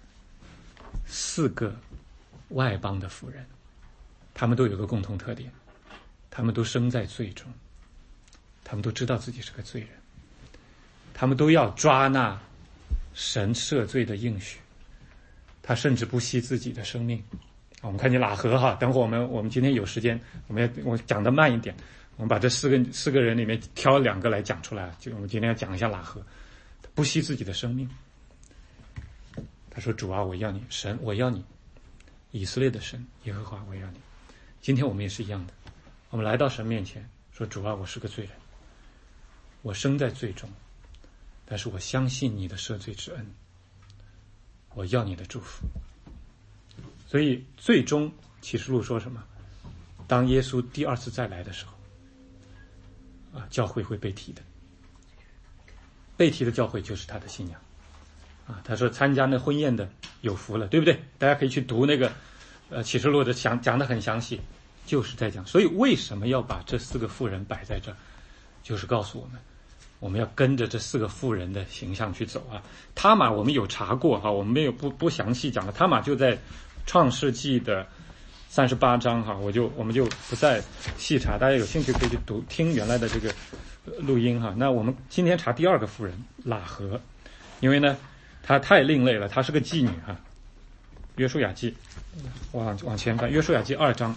4个外邦的妇人，他们都有个共同特点，他们都生在罪中，他们都知道自己是个罪人，他们都要抓那神赦罪的应许，他甚至不惜自己的生命。我们看见喇合等会我们今天有时间，我讲得慢一点，我们把这四个人里面挑2个来讲出来。就我们今天要讲一下喇合，他不惜自己的生命。他说：“主啊，我要你，神，我要你，以色列的神耶和华，我要你。”今天我们也是一样的，我们来到神面前说：“主啊，我是个罪人，我生在罪中，但是我相信你的赦罪之恩，我要你的祝福。”所以最终启示录说什么？当耶稣第2次再来的时候教会会被提的，被提的教会就是他的新娘他说参加那婚宴的有福了，对不对？大家可以去读那个启示录的讲得很详细，就是在讲。所以为什么要把这4个妇人摆在这儿，就是告诉我们要跟着这4个妇人的形象去走他玛我们有查过我们没有不详细讲了，他玛就在创世纪的38章我们就不再细查，大家有兴趣可以去听原来的这个录音那我们今天查第2个妇人喇合，因为呢她太另类了，她是个妓女约书亚记，往前翻，约书亚记2章。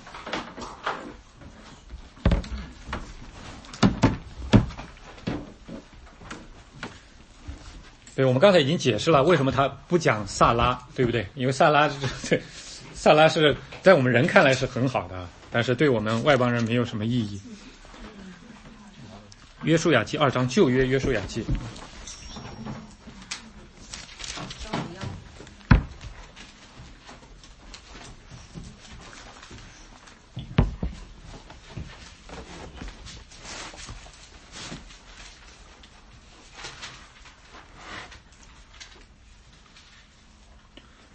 对，我们刚才已经解释了为什么他不讲萨拉，对不对？因为萨拉是在我们人看来是很好的，但是对我们外邦人没有什么意义。约书亚记2章，旧约约书亚记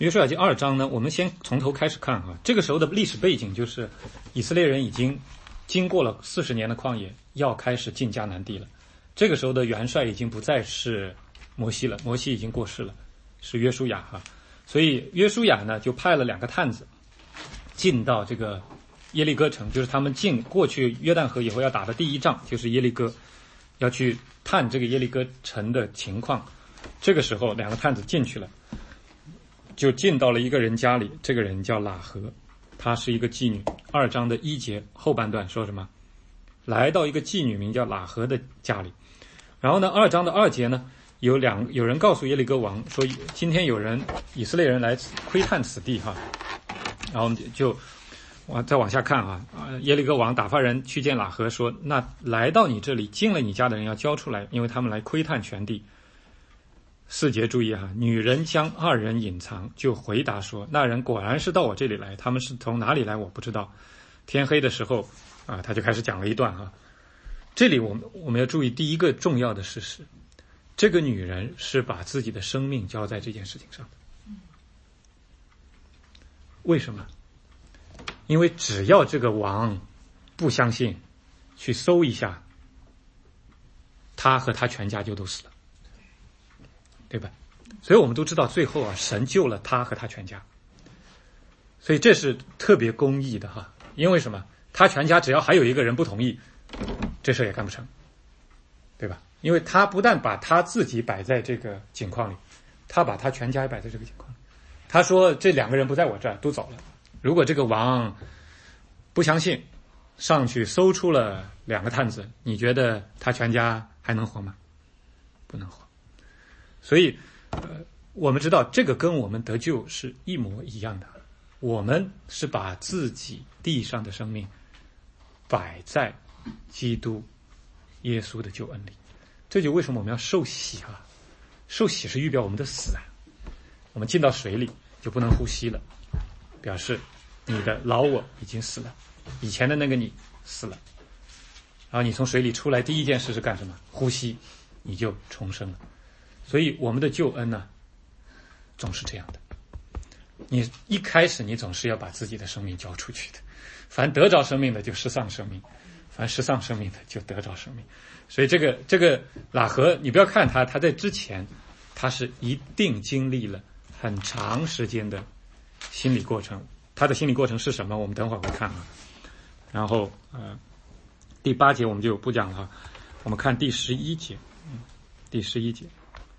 约书亚记2章呢，我们先从头开始看啊。这个时候的历史背景就是以色列人已经经过了40年的旷野，要开始进迦南地了。这个时候的元帅已经不再是摩西了，摩西已经过世了，是约书亚哈。所以约书亚呢就派了2个探子进到这个耶利哥城，就是他们过去约旦河以后要打的第一仗，就是耶利哥，要去探这个耶利哥城的情况。这个时候2个探子进去了，就进到了一个人家里，这个人叫喇合，她是一个妓女。2章的1节后半段说什么？来到一个妓女名叫喇合的家里。然后呢，2章的2节呢，有人告诉耶利哥王说，今天有以色列人来窥探此地哈。然后我们就再往下看啊，耶利哥王打发人去见喇合说，那来到你这里进了你家的人要交出来，因为他们来窥探全地。4节注意哈，女人将2人隐藏，就回答说，那人果然是到我这里来，他们是从哪里来我不知道。天黑的时候啊，他就开始讲了一段哈。这里我们要注意第一个重要的事实，这个女人是把自己的生命交在这件事情上的。为什么？因为只要这个王不相信，去搜一下，他和他全家就都死了，对吧？所以我们都知道最后啊，神救了他和他全家。所以这是特别公义的哈。因为什么？他全家只要还有一个人不同意，这事也干不成，对吧？因为他不但把他自己摆在这个境况里，他把他全家也摆在这个境况里。他说这2个人不在我这儿，都走了。如果这个王不相信，上去搜出了2个探子，你觉得他全家还能活吗？不能活。所以我们知道这个跟我们得救是一模一样的。我们是把自己地上的生命摆在基督耶稣的救恩里。这就为什么我们要受洗啊。受洗是预表我们的死啊。我们进到水里就不能呼吸了，表示你的老我已经死了，以前的那个你死了。然后你从水里出来，第一件事是干什么？呼吸，你就重生了。所以我们的救恩呢，总是这样的。你一开始你总是要把自己的生命交出去的，凡得着生命的就失丧生命，凡失丧生命的就得着生命。所以这个喇合，你不要看他在之前他是一定经历了很长时间的心理过程。他的心理过程是什么？我们等会儿会看啊。然后第8节我们就不讲了，我们看第11节。第11节，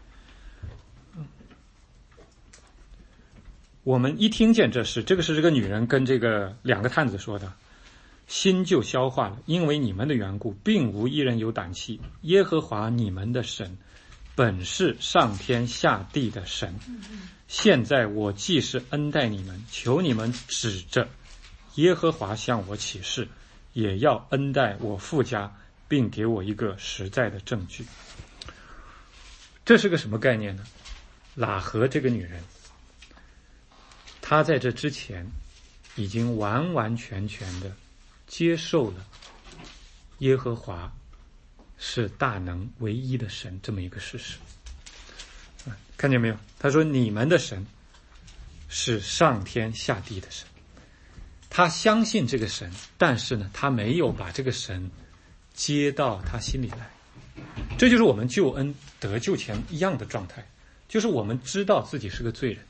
我们一听见这事，这个是这个女人跟这个2个探子说的，心就消化了，因为你们的缘故，并无一人有胆气。耶和华你们的神，本是上天下地的神。现在我既是恩待你们，求你们指着耶和华向我起誓，也要恩待我父家，并给我一个实在的证据。这是个什么概念呢？喇合这个女人，她在这之前已经完完全全的接受了耶和华是大能唯一的神这么一个事实。看见没有？他说你们的神是上天下地的神。他相信这个神，但是呢，他没有把这个神接到他心里来。这就是我们救恩得救前一样的状态，就是我们知道自己是个罪人。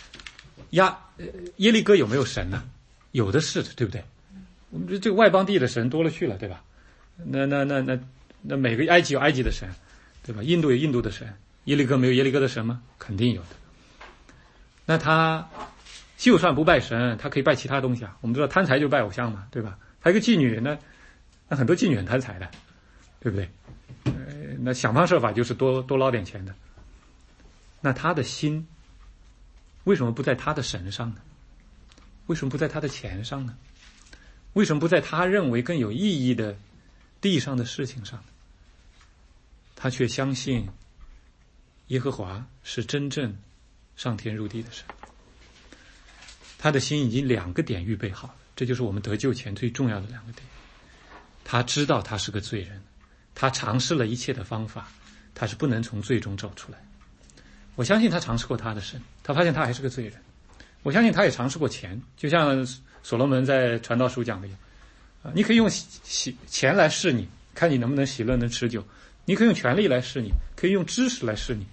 耶利哥有没有神呢？有的是的，对不对？我们这个外邦地的神多了去了，对吧？那每个埃及有埃及的神，对吧？印度有印度的神，耶利哥没有耶利哥的神吗？肯定有的。那他就算不拜神，他可以拜其他东西啊。我们知道贪财就拜偶像嘛，对吧？他一个妓女，那很多妓女很贪财的，对不对？那想方设法就是多捞点钱的。那他的心为什么不在他的神上呢？为什么不在他的钱上呢？为什么不在他认为更有意义的地上的事情上呢？他却相信耶和华是真正上天入地的神。他的心已经2个点预备好了，这就是我们得救前最重要的2个点。他知道他是个罪人，他尝试了一切的方法，他是不能从罪中走出来。我相信他尝试过他的神，他发现他还是个罪人， 我相信他也尝试过钱，就像所罗门在传道书讲的一样，你可以用钱来试你，看你能不能喜乐能持久，你可以用权力来试你，可以用知识来试你。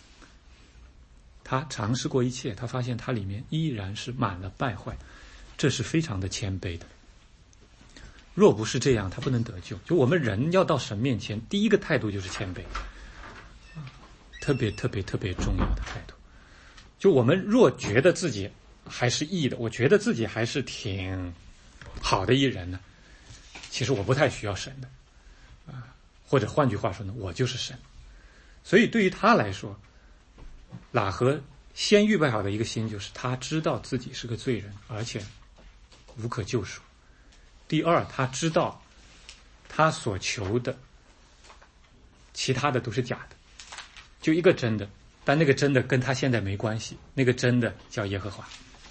他尝试过一切，他发现他里面依然是满了败坏，这是非常的谦卑的。若不是这样，他不能得救。就我们人要到神面前，第一个态度就是谦卑，特别重要的态度。就我们若觉得自己还是义的，我觉得自己还是挺好的一人呢，其实我不太需要神的，或者换句话说呢，我就是神。所以对于他来说，喇合先预备好的一个心就是他知道自己是个罪人，而且无可救赎。第二，他知道他所求的其他的都是假的，就一个真的，但那个真的跟他现在没关系，那个真的叫耶和华，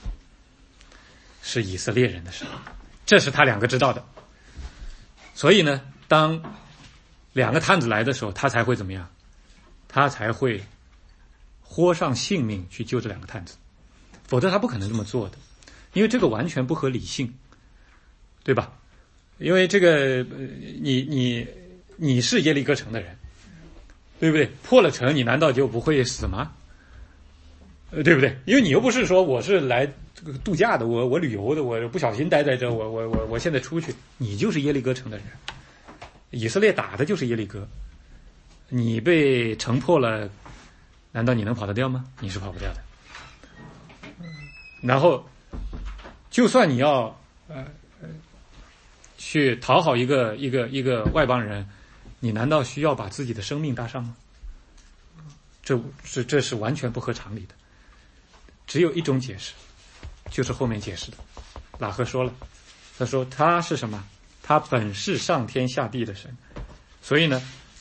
是以色列人的神，这是他两个知道的。所以呢，当两个探子来的时候，他才会怎么样？他才会豁上性命去救这两个探子，否则他不可能这么做的，因为这个完全不合理性，对吧？因为这个你是耶利哥城的人，对不对？破了城，你难道就不会死吗？对不对？因为你又不是说我是来度假的，我旅游的，我不小心待在这，我现在出去，你就是耶利哥城的人，以色列打的就是耶利哥，你被城破了，难道你能跑得掉吗？你是跑不掉的。然后，就算你要去讨好一个外邦人，你难道需要把自己的生命搭上吗？这是完全不合常理的。只有一种解释，就是后面解释的。喇合说了，他说他是什么？他本是上天下地的神。所以呢，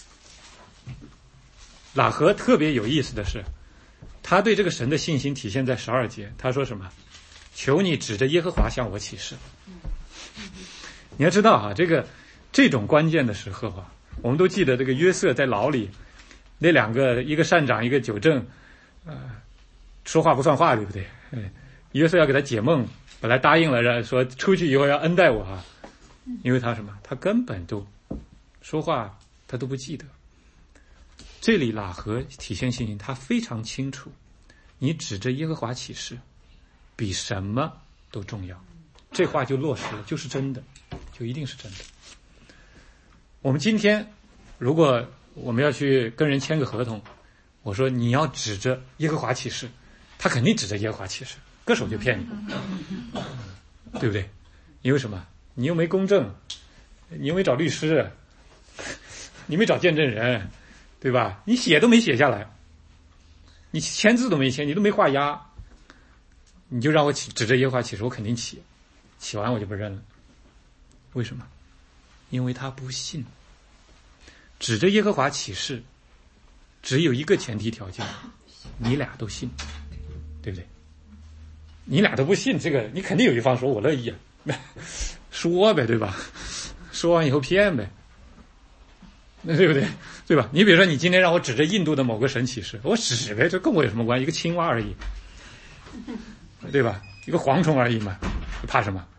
喇合特别有意思的是，他对这个神的信心体现在12节。他说什么？求你指着耶和华向我起誓。你要知道啊，这种关键的时候啊，我们都记得这个约瑟在牢里，那两个，一个善长一个酒政，说话不算话，对不对？约瑟要给他解梦，本来答应了说出去以后要恩待我啊，因为他什么？他根本都说话他都不记得。这里喇合体现信心，他非常清楚，你指着耶和华起誓，比什么都重要。这话就落实了，就是真的，就一定是真的。我们今天如果我们要去跟人签个合同，我说你要指着耶和华起誓，他肯定指着耶和华起誓，歌手就骗你，对不对？因为什么？你又没公证，你又没找律师，你没找见证人，对吧？你写都没写下来，你签字都没签，你都没画押，你就让我指着耶和华起誓，我肯定起，起完我就不认了。为什么？因为他不信。指着耶和华起誓，只有一个前提条件，你俩都信，对不对？你俩都不信，这个你肯定有一方说我乐意啊，说呗，对吧？说完以后骗呗，那对不对？对吧？你比如说你今天让我指着印度的某个神起誓，我指呗，这跟我有什么关系？一个青蛙而已，对吧？一个蝗虫而已嘛，怕什么？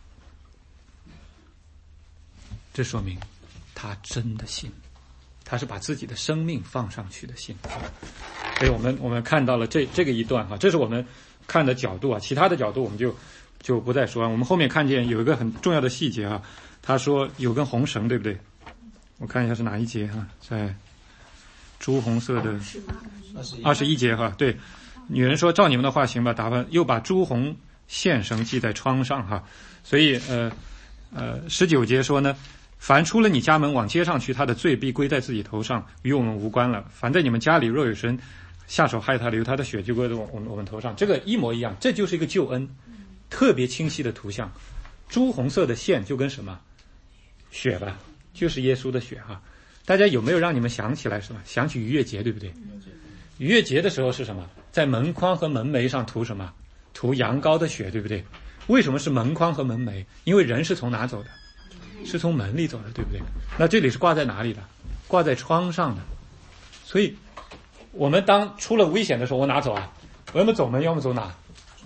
这说明他真的信，他是把自己的生命放上去的信。所以我们看到了这个一段哈，这是我们看的角度啊，其他的角度我们就不再说。我们后面看见有一个很重要的细节啊，他说有根红绳，对不对？我看一下是哪一节哈，在朱红色的21节哈，对。女人说：“照你们的话行吧，打发。”又把朱红线绳系在窗上哈，所以19节说呢。凡出了你家门往街上去，他的罪必归在自己头上，与我们无关了。凡在你们家里若有人下手害他，流他的血就归在我们头上。这个一模一样，这就是一个救恩，特别清晰的图像。朱红色的线就跟什么血吧，就是耶稣的血哈。大家有没有让你们想起来什么？想起逾越节，对不对？逾越节的时候是什么？在门框和门楣上涂什么？涂羊羔的血，对不对？为什么是门框和门楣？因为人是从哪走的？是从门里走的，对不对？那这里是挂在哪里的？挂在窗上的。所以我们当出了危险的时候，我哪走啊？我要么走门，要么走哪？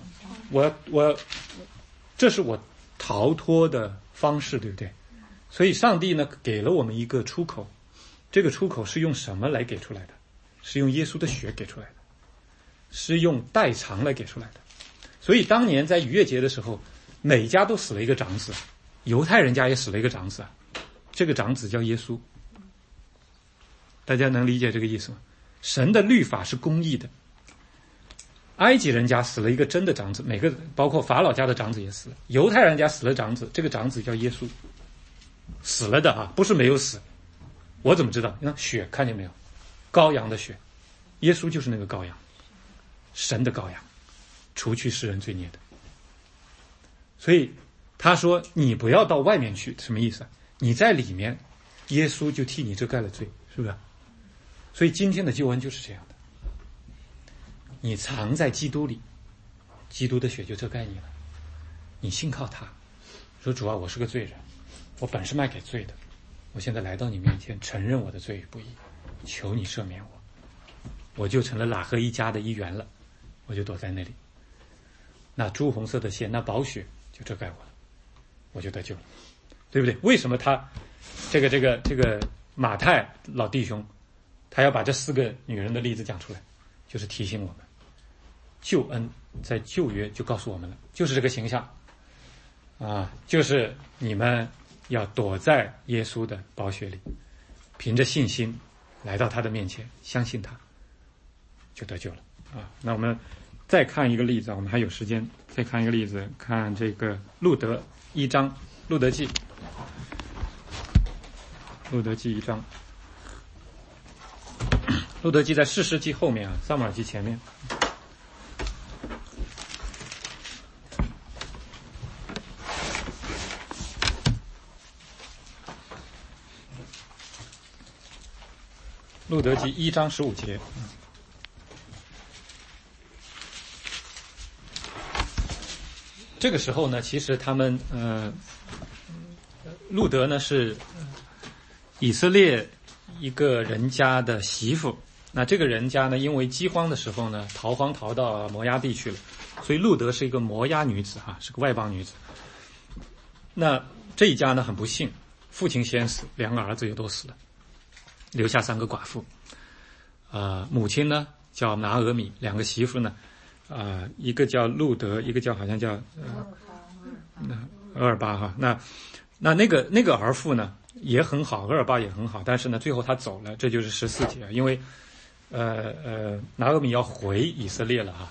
这是我逃脱的方式，对不对？所以上帝呢给了我们一个出口，这个出口是用什么来给出来的？是用耶稣的血给出来的，是用代偿来给出来的。所以当年在逾越节的时候，每家都死了一个长子，犹太人家也死了一个长子，这个长子叫耶稣。大家能理解这个意思吗？神的律法是公义的。埃及人家死了一个真的长子，每个包括法老家的长子也死了，犹太人家死了长子，这个长子叫耶稣，死了的啊，不是没有死。我怎么知道？你看血，看见没有？羔羊的血，耶稣就是那个羔羊，神的羔羊，除去世人罪孽的。所以他说你不要到外面去，什么意思？你在里面，耶稣就替你遮盖了罪，是不是？所以今天的救恩就是这样的，你藏在基督里，基督的血就遮盖你了。你信靠他，说主啊，我是个罪人，我本是卖给罪的，我现在来到你面前，承认我的罪与不义，求你赦免我，我就成了喇合一家的一员了，我就躲在那里。那朱红色的线，那宝血就遮盖我了，我就得救了，对不对？为什么他这个马太老弟兄，他要把这4个女人的例子讲出来，就是提醒我们，救恩在旧约就告诉我们了，就是这个形象啊，就是你们要躲在耶稣的宝血里，凭着信心来到他的面前，相信他，就得救了啊。那我们再看一个例子，我们还有时间再看一个例子，看这个路德1章，路德记1章。路德记在士师记后面啊，撒母耳记前面。路德记1章15节。这个时候呢，其实他们路德呢是以色列一个人家的媳妇。那这个人家呢，因为饥荒的时候呢，逃荒逃到摩押地去了，所以路德是一个摩押女子哈，是个外邦女子。那这一家呢很不幸，父亲先死，2个儿子又都死了，留下3个寡妇。母亲呢叫拿俄米，2个媳妇呢，一个叫路德，一个叫好像叫俄尔巴哈。那个儿妇呢也很好，俄尔巴也很好，但是呢最后他走了，这就是14节，因为拿俄米要回以色列了啊。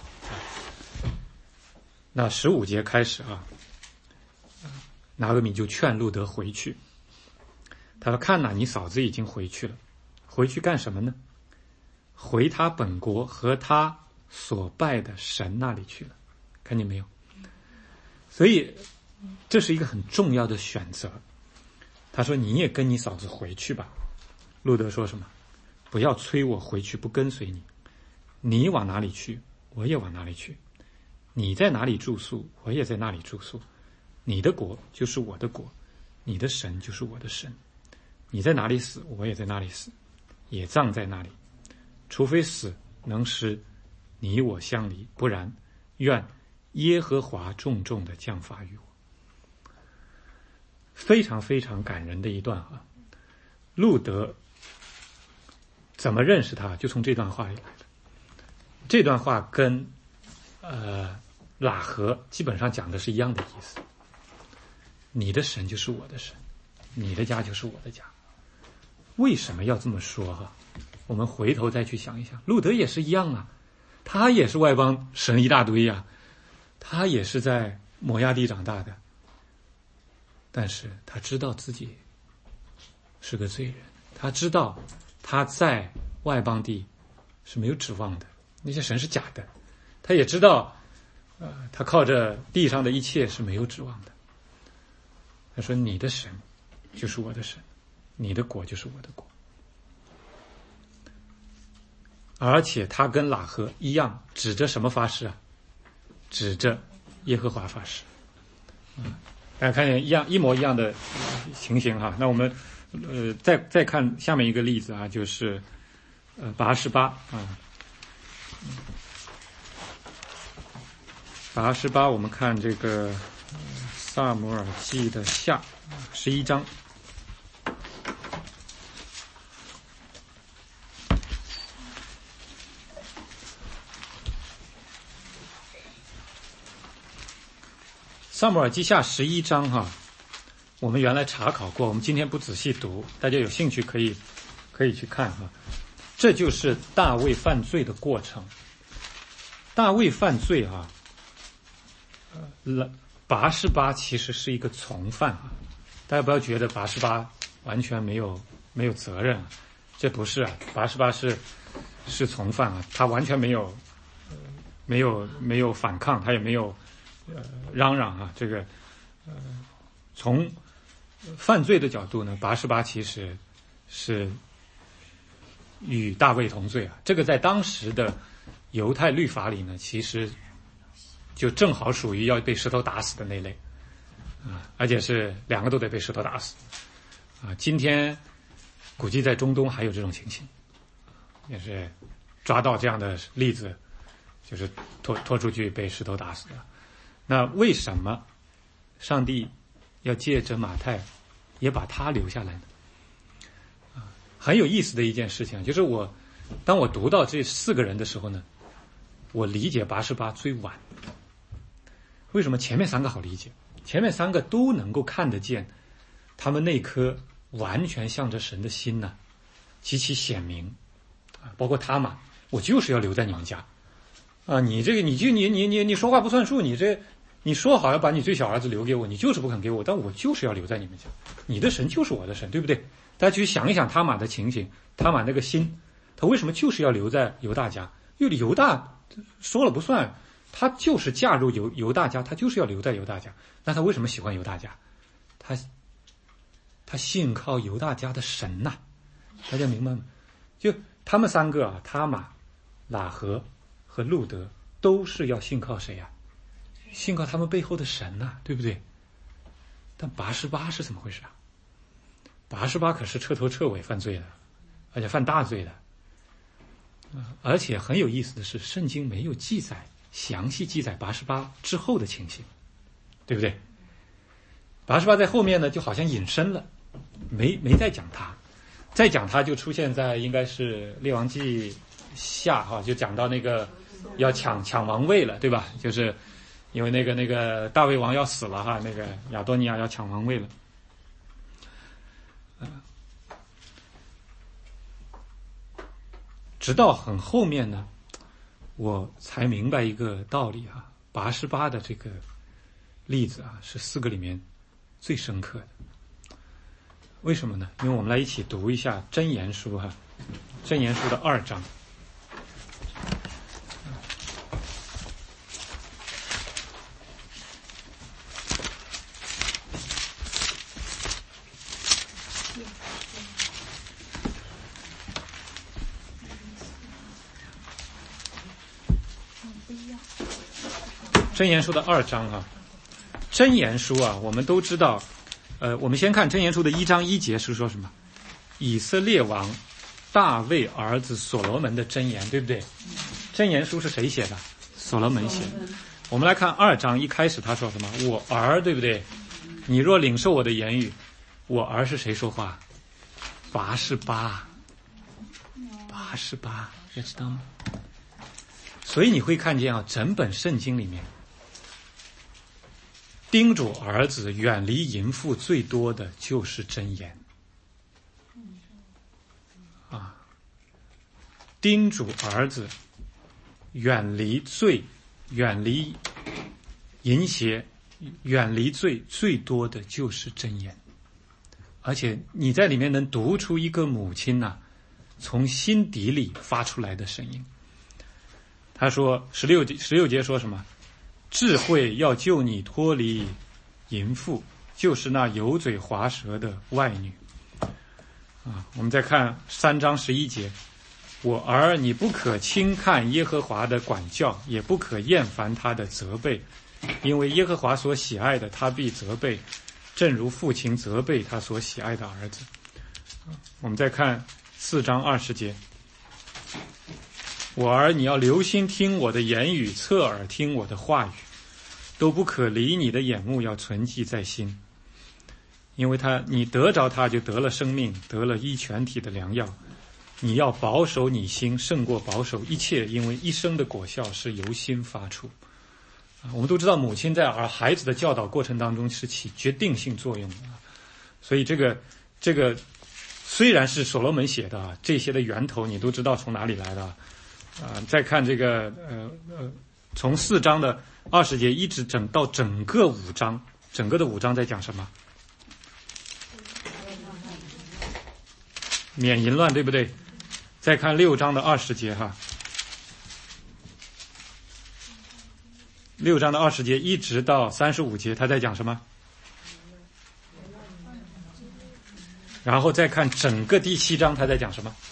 那15节开始啊，拿俄米就劝路德回去。他说：“看哪，你嫂子已经回去了，回去干什么呢？回他本国和他所拜的神那里去了。”看见没有？所以这是一个很重要的选择。他说：“你也跟你嫂子回去吧。”路德说什么？不要催我回去，不跟随你。你往哪里去，我也往哪里去。你在哪里住宿，我也在那里住宿。你的国就是我的国，你的神就是我的神。你在哪里死，我也在那里死，也葬在那里。除非死能使你我相离，不然愿耶和华重重的降罚于我。非常非常感人的一段啊！路德怎么认识他，就从这段话里来的。这段话跟喇合基本上讲的是一样的意思。你的神就是我的神，你的家就是我的家。为什么要这么说哈？我们回头再去想一想，路德也是一样啊，他也是外邦神一大堆啊，他也是在摩押地长大的，但是他知道自己是个罪人，他知道他在外邦地是没有指望的，那些神是假的，他也知道他靠着地上的一切是没有指望的。他说：“你的神就是我的神，你的国就是我的国。”而且他跟喇合一样，指着什么发誓啊？指着耶和华发誓。大家看见一模一样的情形哈。那我们再看下面一个例子啊，就是拔示巴啊。 88，我们看这个撒母耳记的下11章。撒母耳记下11章哈，我们原来查考过，我们今天不仔细读，大家有兴趣可以去看哈。这就是大卫犯罪的过程。大卫犯罪哈，拔示巴其实是一个从犯啊，大家不要觉得拔示巴完全没有责任，这不是啊，拔示巴是从犯啊，他完全没有反抗，他也没有嚷嚷啊，这个从犯罪的角度呢，拔示巴其实是与大卫同罪啊，这个在当时的犹太律法里呢，其实就正好属于要被石头打死的那类啊，而且是两个都得被石头打死啊。今天估计在中东还有这种情形，也是抓到这样的例子，就是拖出去被石头打死的。那为什么上帝要借着马太也把他留下来呢？很有意思的一件事情，就是当我读到这4个人的时候呢，我理解拔示巴最晚。为什么前面3个好理解？前面3个都能够看得见他们那颗完全向着神的心呢，极其显明啊。包括他嘛，我就是要留在你们家啊！你这个你说话不算数，你说好要把你最小儿子留给我，你就是不肯给我，但我就是要留在你们家。你的神就是我的神，对不对？大家去想一想他玛的情形，他玛那个心，他为什么就是要留在犹大家？因为犹大说了不算，他就是嫁入犹大家，他就是要留在犹大家。那他为什么喜欢犹大家？他信靠犹大家的神呐，大家明白吗？就他们3个啊，他玛、喇合和路德都是要信靠谁呀？信靠他们背后的神呐，对不对？但拔示巴是怎么回事啊？拔示巴可是彻头彻尾犯罪的，而且犯大罪的。而且很有意思的是，圣经没有详细记载拔示巴之后的情形，对不对？拔示巴在后面呢，就好像隐身了，没再讲他，再讲他就出现在应该是列王记下哈，就讲到那个要抢王位了，对吧？就是因为那个大卫王要死了哈，那个亚多尼亚要抢王位了。直到很后面呢，我才明白一个道理啊，拔示巴的这个例子啊，是4个里面最深刻的。为什么呢？因为我们来一起读一下箴言书哈，箴言书的2章。箴言书的2章啊，箴言书啊，我们都知道，我们先看箴言书的1章1节是说什么？以色列王大卫儿子所罗门的箴言，对不对？箴言书是谁写的？所罗门写的。我们来看2章一开始他说什么？我儿，对不对？你若领受我的言语，我儿是谁说话？拔示巴，你知道吗？所以你会看见啊，整本圣经里面，叮嘱儿子远离淫妇最多的就是箴言啊，叮嘱儿子远离罪，远离淫邪，远离罪最多的就是箴言。而且你在里面能读出一个母亲呐，从心底里发出来的声音。他说16节说什么？智慧要救你脱离淫妇，就是那油嘴滑舌的外女啊。我们再看3章11节，我儿，你不可轻看耶和华的管教，也不可厌烦他的责备，因为耶和华所喜爱的他必责备，正如父亲责备他所喜爱的儿子。我们再看4章20节，我儿，你要留心听我的言语，侧耳听我的话语， 都不可离你的眼目，要存记在心。因为你得着它，就得了生命，得了医全体的良药。你要保守你心，胜过保守一切，因为一生的果效是由心发出。我们都知道，母亲在孩子的教导过程当中是起决定性作用的。所以这个虽然是所罗门写的，这些的源头你都知道从哪里来的。再看这个从4章的20节一直到整个5章，整个的5章在讲什么？免淫乱，对不对？再看6章的20节哈，6章的20节一直到35节，他在讲什么？然后再看整个第7章，他在讲什么？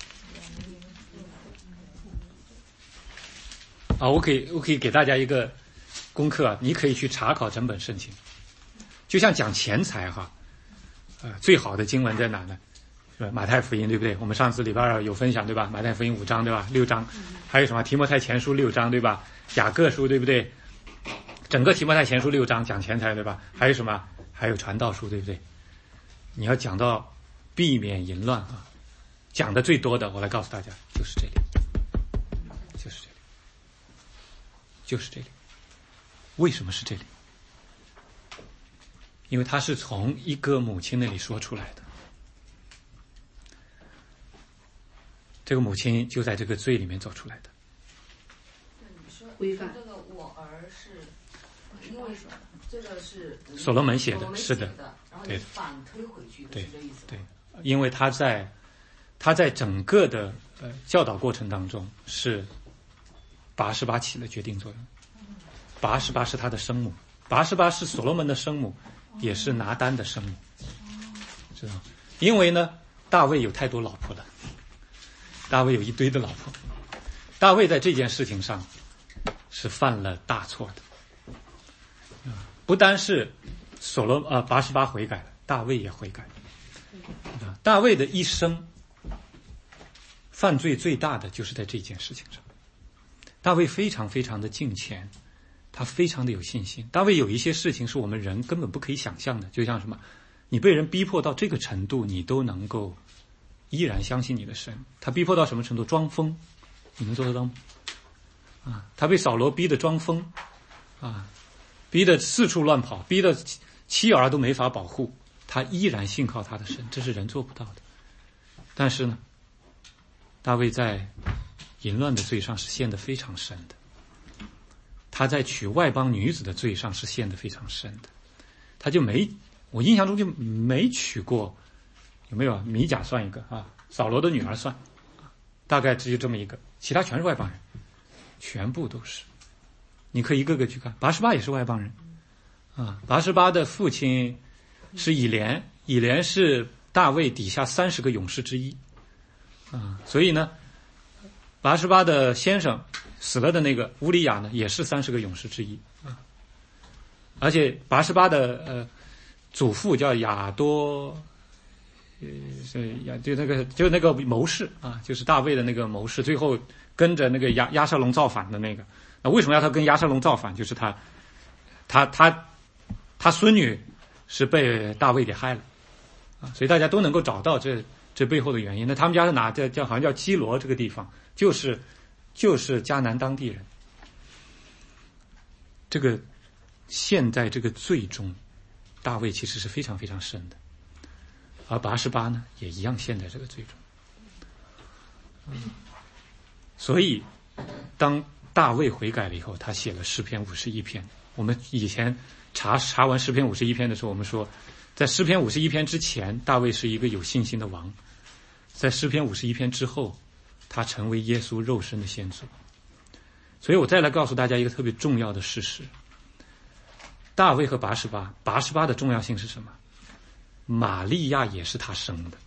我可以给大家一个功课，你可以去查考整本圣经。就像讲钱财哈，最好的经文在哪呢？是吧？马太福音，对不对？我们上次礼拜2有分享，对吧？马太福音5章，对吧？6章，还有什么？提摩太前书6章，对吧？雅各书，对不对？整个提摩太前书6章讲钱财，对吧？还有什么？还有传道书，对不对？你要讲到避免淫乱啊，讲的最多的，我来告诉大家，就是这里，就是这里。为什么是这里？因为他是从一个母亲那里说出来的。这个母亲就在这个罪里面走出来的。 规范这个我儿是，因为这个是所罗门写的，是的， 然后你反推回去的，是这意思。 对，因为他在整个的教导过程当中是拔示巴起了决定作用。拔示巴是他的生母，拔示巴是所罗门的生母，也是拿单的生母，知道吗？因为呢，大卫有太多老婆了，大卫有一堆的老婆，大卫在这件事情上是犯了大错的。不单是拔示巴悔改了，大卫也悔改了。大卫的一生犯罪最大的就是在这件事情上。大卫非常非常的敬虔，他非常的有信心。大卫有一些事情是我们人根本不可以想象的，就像什么，你被人逼迫到这个程度，你都能够依然相信你的神。他逼迫到什么程度？装疯，你能做得到吗？他被扫罗逼得装疯，逼得四处乱跑，逼得妻儿都没法保护，他依然信靠他的神，这是人做不到的。但是呢，大卫在淫乱的罪上是陷得非常深的，他在娶外邦女子的罪上是陷得非常深的。他就我印象中就没娶过，有没有啊？米甲算一个啊，扫罗的女儿算，大概只有这么一个，其他全是外邦人，全部都是。你可以一个个去看，拔示巴也是外邦人拔示巴的父亲是以连，以连是大卫底下30个勇士之一所以呢，拔示巴的先生死了的那个乌利亚呢，也是30个勇士之一而且拔示巴的祖父叫亚多，就那个谋士就是大卫的那个谋士，最后跟着那个押沙龙造反的那个。那为什么要他跟押沙龙造反？就是他孙女是被大卫给害了所以大家都能够找到这背后的原因。那他们家是哪？好像叫基罗这个地方，就是迦南当地人。这个陷在这个罪中，大卫其实是非常非常深的，而拔示巴呢也一样陷在这个罪中。所以当大卫悔改了以后，他写了诗篇51篇。我们以前查完诗篇51篇的时候，我们说在诗篇51篇之前，大卫是一个有信心的王，在诗篇51篇之后，他成为耶稣肉身的先祖。所以我再来告诉大家一个特别重要的事实，大卫和拔示巴的重要性是什么？玛利亚也是他生的，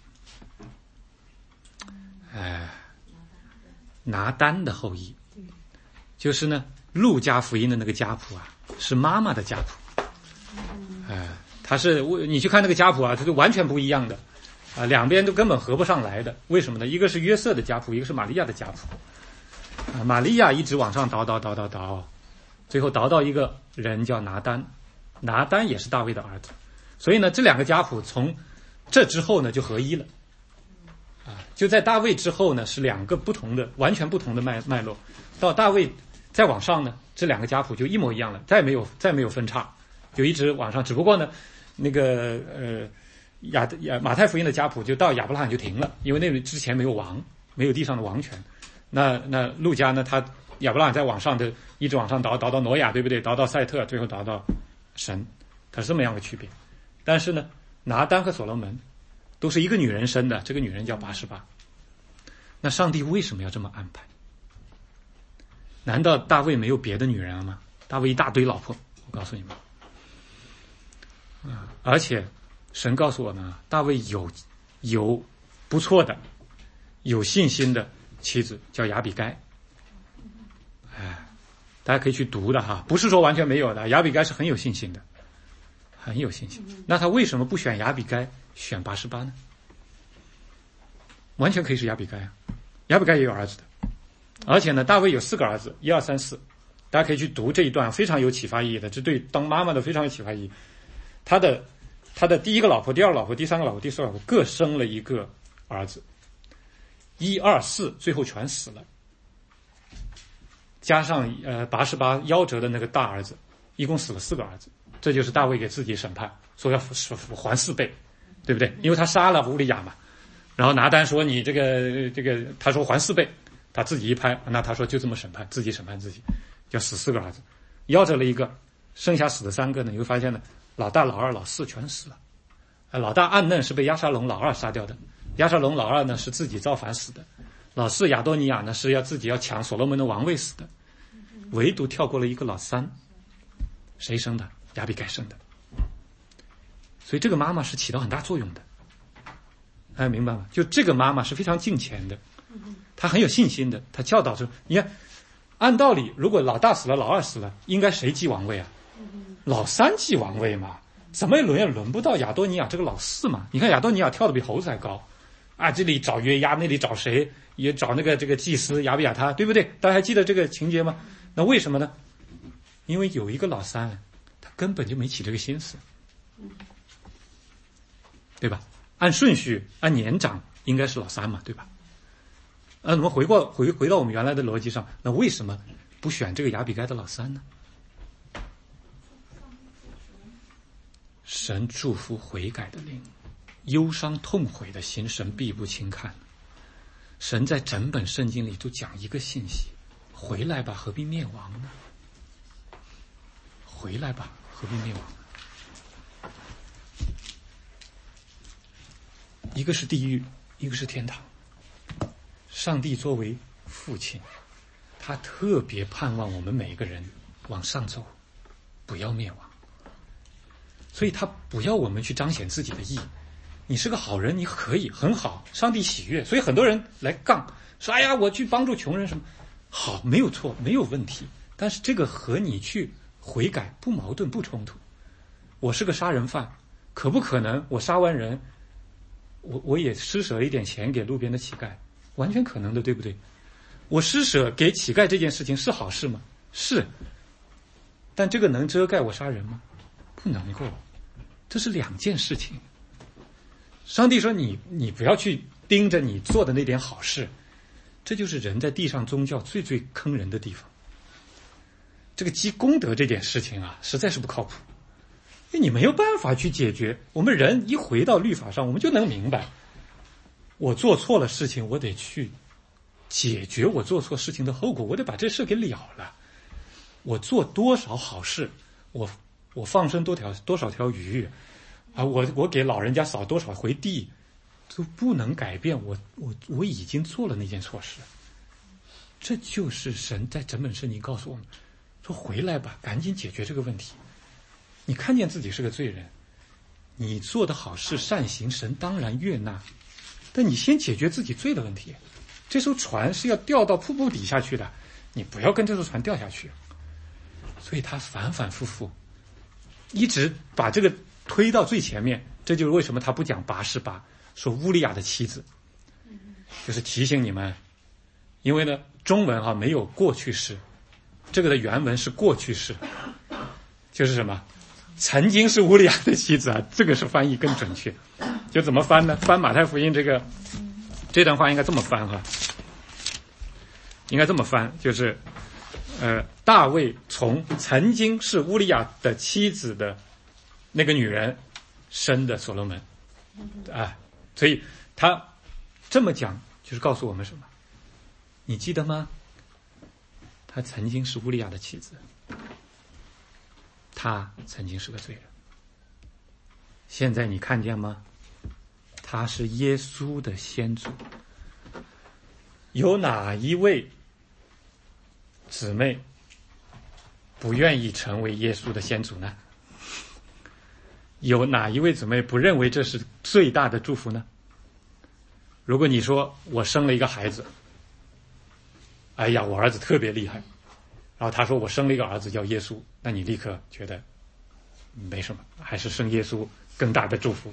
拿单的后裔，就是呢路加福音的那个家谱是妈妈的家谱，他是你去看那个家谱它是完全不一样的两边都根本合不上来的。为什么呢？一个是约瑟的家谱，一个是玛利亚的家谱。玛利亚一直往上倒， 最后倒到一个人叫拿单，拿单也是大卫的儿子，所以呢，这两个家谱从这之后呢就合一了。就在大卫之后呢，是两个不同的、完全不同的脉络。到大卫再往上呢，这两个家谱就一模一样了，再没有分叉，就一直往上。只不过呢，那个马太福音的家谱就到亚伯拉罕就停了，因为那之前没有王，没有地上的王权。那路加呢，他亚伯拉罕再往上的一直往上倒到挪亚，对不对？倒到赛特，最后倒到神，它是这么样的区别。但是呢，拿单和所罗门都是一个女人生的，这个女人叫拔示巴。那上帝为什么要这么安排？难道大卫没有别的女人了吗？大卫一大堆老婆，我告诉你们。而且神告诉我们大卫有不错的、有信心的妻子，叫亚比该。大家可以去读的哈，不是说完全没有的。亚比该是很有信心的，很有信心。那他为什么不选亚比该，选拔示巴呢？完全可以是亚比该啊，亚比该也有儿子的。而且呢，大卫有4个儿子，1、2、3、4，大家可以去读这一段，非常有启发意义的，这对当妈妈的非常有启发意义。他的第一个老婆、第二个老婆、第三个老婆、第四个老婆各生了一个儿子，1、2、4，最后全死了。加上拔示巴夭折的那个大儿子，一共死了4个儿子。这就是大卫给自己审判，说要还4倍，对不对？因为他杀了乌利亚嘛。然后拿单说你这个，他说还4倍，他自己一拍，那他说就这么审判自己，审判自己，要死4个儿子，夭折了一个，剩下死的3个呢，你会发现呢，老大、老二、老四全死了。老大暗嫩是被押沙龙老二杀掉的，押沙龙老二呢是自己造反死的，老四亚多尼亚呢是自己要抢所罗门的王位死的，唯独跳过了一个老三，谁生的？亚比该生的。所以这个妈妈是起到很大作用的，明白吗？就这个妈妈是非常敬虔的，她很有信心的，她教导着。你看，按道理，如果老大死了，老二死了，应该谁继王位啊？老三继王位嘛，怎么也轮不到亚多尼亚这个老四嘛。你看亚多尼亚跳得比猴子还高，这里找约押，那里找谁？也找这个祭司亚比亚他，对不对？大家还记得这个情节吗？那为什么呢？因为有一个老三，他根本就没起这个心思，对吧？按顺序，按年长应该是老三嘛，对吧？我们回到我们原来的逻辑上，那为什么不选这个亚比该的老三呢？神祝福悔改的灵，忧伤痛悔的心，神必不轻看。神在整本圣经里就讲一个信息：回来吧，何必灭亡呢？回来吧，何必灭亡呢？一个是地狱，一个是天堂。上帝作为父亲，他特别盼望我们每个人往上走，不要灭亡。所以他不要我们去彰显自己的义。你是个好人，你可以很好，上帝喜悦。所以很多人来杠，说哎呀，我去帮助穷人什么，好，没有错，没有问题。但是这个和你去悔改不矛盾，不冲突。我是个杀人犯，可不可能我杀完人，我也施舍一点钱给路边的乞丐？完全可能的，对不对？我施舍给乞丐这件事情是好事吗？是。但这个能遮盖我杀人吗？不能够，这是2件事情。上帝说你不要去盯着你做的那点好事，这就是人在地上宗教最坑人的地方。这个积功德这点事情实在是不靠谱，因为你没有办法去解决。我们人一回到律法上，我们就能明白，我做错了事情，我得去解决我做错事情的后果，我得把这事给了了。我做多少好事，我放生多少条鱼我给老人家扫多少回地，都不能改变我已经做了那件错事。这就是神在整本圣经告诉我们说，回来吧，赶紧解决这个问题。你看见自己是个罪人，你做的好事善行，神当然悦纳，但你先解决自己罪的问题。这艘船是要掉到瀑布底下去的，你不要跟这艘船掉下去。所以他反反复复一直把这个推到最前面，这就是为什么他不讲拔示巴，说乌利亚的妻子，就是提醒你们。因为呢，中文没有过去式， 这个的原文是过去式，就是什么？曾经是乌利亚的妻子啊，这个是翻译更准确。就怎么翻呢？翻马太福音这段话应该这么翻哈，应该这么翻，就是大卫从曾经是乌利亚的妻子的那个女人生的所罗门啊，所以他这么讲就是告诉我们什么？你记得吗？他曾经是乌利亚的妻子，他曾经是个罪人。现在你看见吗？他是耶稣的先祖。有哪一位姊妹不愿意成为耶稣的先祖呢？有哪一位姊妹不认为这是最大的祝福呢？如果你说我生了一个孩子，哎呀，我儿子特别厉害，然后他说我生了一个儿子叫耶稣，那你立刻觉得没什么，还是生耶稣更大的祝福。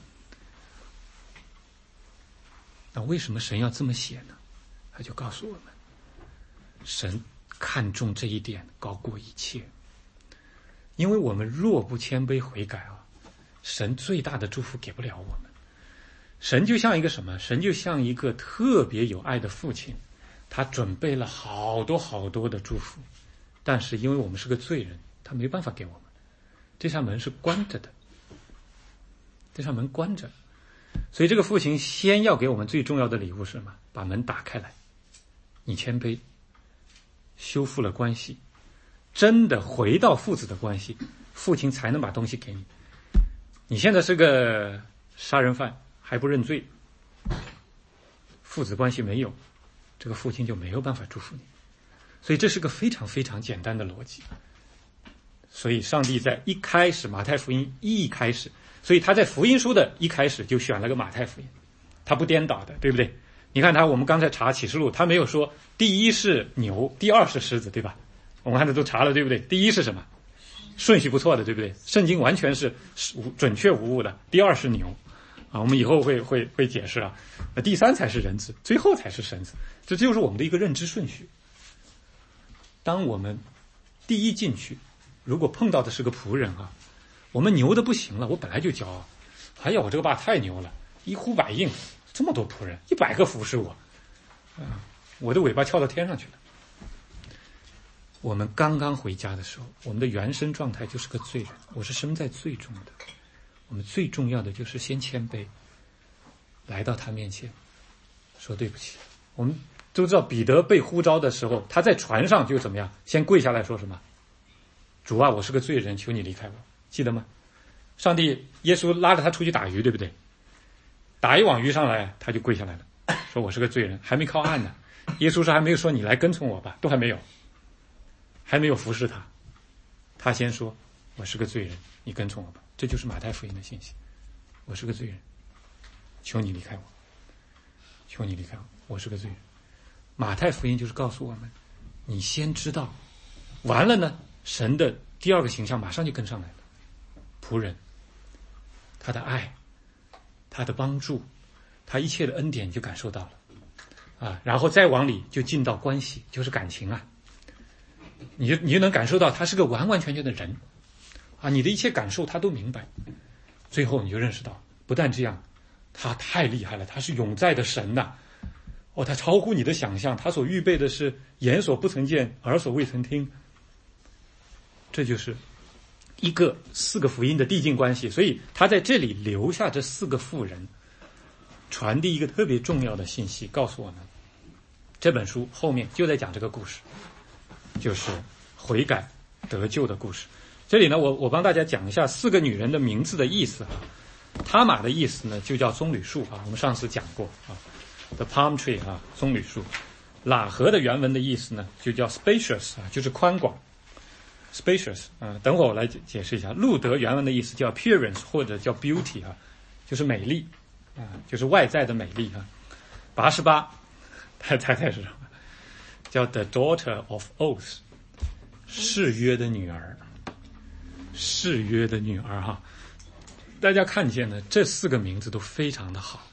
那为什么神要这么写呢？他就告诉我们，神看重这一点高过一切。因为我们若不谦卑悔改啊，神最大的祝福给不了我们。神就像一个什么？神就像一个特别有爱的父亲，他准备了好多好多的祝福，但是因为我们是个罪人，他没办法给我们。这扇门是关着的，这扇门关着，所以这个父亲先要给我们最重要的礼物是什么？把门打开来，你谦卑，修复了关系，真的回到父子的关系，父亲才能把东西给你。你现在是个杀人犯，还不认罪，父子关系没有，这个父亲就没有办法祝福你。所以这是个非常非常简单的逻辑。所以上帝在一开始，马太福音一开始，所以他在福音书的一开始就选了个马太福音，他不颠倒的，对不对？你看我们刚才查启示录，他没有说第一是牛，第二是狮子，对吧？我们看这都查了，对不对？第一是什么？顺序不错的，对不对？圣经完全是准确无误的。第二是牛啊，我们以后会解释啊。第三才是人子，最后才是神子，这就是我们的一个认知顺序。当我们第一进去，如果碰到的是个仆人啊，我们牛的不行了，我本来就骄傲，哎呀，我这个爸太牛了，一呼百应，这么多仆人，100个服侍我，我的尾巴翘到天上去了。我们刚刚回家的时候，我们的原生状态就是个罪人，我是生在罪中的。我们最重要的就是先谦卑，来到他面前说对不起。我们都知道彼得被呼召的时候，他在船上就怎么样，先跪下来说什么？主啊，我是个罪人，求你离开我，记得吗？上帝耶稣拉着他出去打鱼，对不对？打一网鱼上来，他就跪下来了，说我是个罪人，还没靠岸呢。耶稣说还没有说你来跟从我吧，都还没有，还没有服侍他，他先说我是个罪人，你跟从我吧。这就是马太福音的信息，我是个罪人，求你离开我，求你离开我，我是个罪人。马太福音就是告诉我们，你先知道，完了呢，神的第二个形象马上就跟上来了，仆人，他的爱，他的帮助，他一切的恩典就感受到了啊，然后再往里就进到关系，就是感情啊，你就能感受到他是个完完全全的人啊，你的一切感受他都明白，最后你就认识到，不但这样，他太厉害了，他是永在的神呐，哦，他超乎你的想象，他所预备的是眼所不曾见，耳所未曾听。这就是一个4个福音的递进关系，所以他在这里留下这4个妇人，传递一个特别重要的信息，告诉我们这本书后面就在讲这个故事，就是悔改得救的故事。这里呢，我帮大家讲一下4个女人的名字的意思啊。他玛的意思呢就叫棕榈树啊，我们上次讲过啊 ，the palm tree 啊，棕榈树。喇合的原文的意思呢就叫 spacious 啊，就是宽广。spacious 啊，等会儿我来解释一下。路德原文的意思叫 appearance 或者叫 beauty 啊，就是美丽啊，就是外在的美丽啊。88，猜是什么？叫 the daughter of oath， 誓约的女儿，誓约的女儿哈。大家看见呢，这4个名字都非常的好。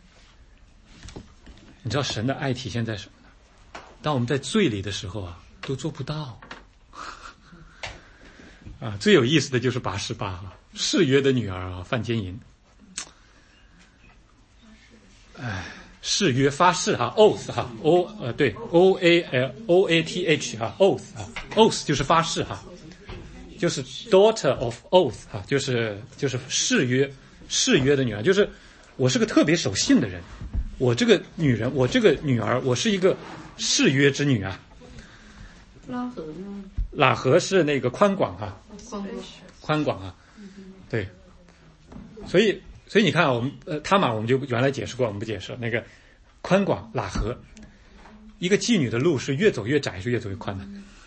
你知道神的爱体现在什么呢？当我们在罪里的时候啊， 都做不到。啊，最有意思的就是拔示巴啊，誓约的女儿啊，犯奸淫。誓约发誓哈 ，oath 哈 对 oath 哈 oath 哈 oath 就是发誓哈，就是 daughter of oath 哈，就是誓约的女儿，就是我是个特别守信的人，我这个女人，我这个女儿，我是一个誓约之女啊。 拉合呢？ 拉合是那个宽广哈，宽广啊，对，所以你看啊，我们他玛我们就原来解释过，我们不解释那个宽广拉合，一个妓女的路是越走越窄，是越走越宽的，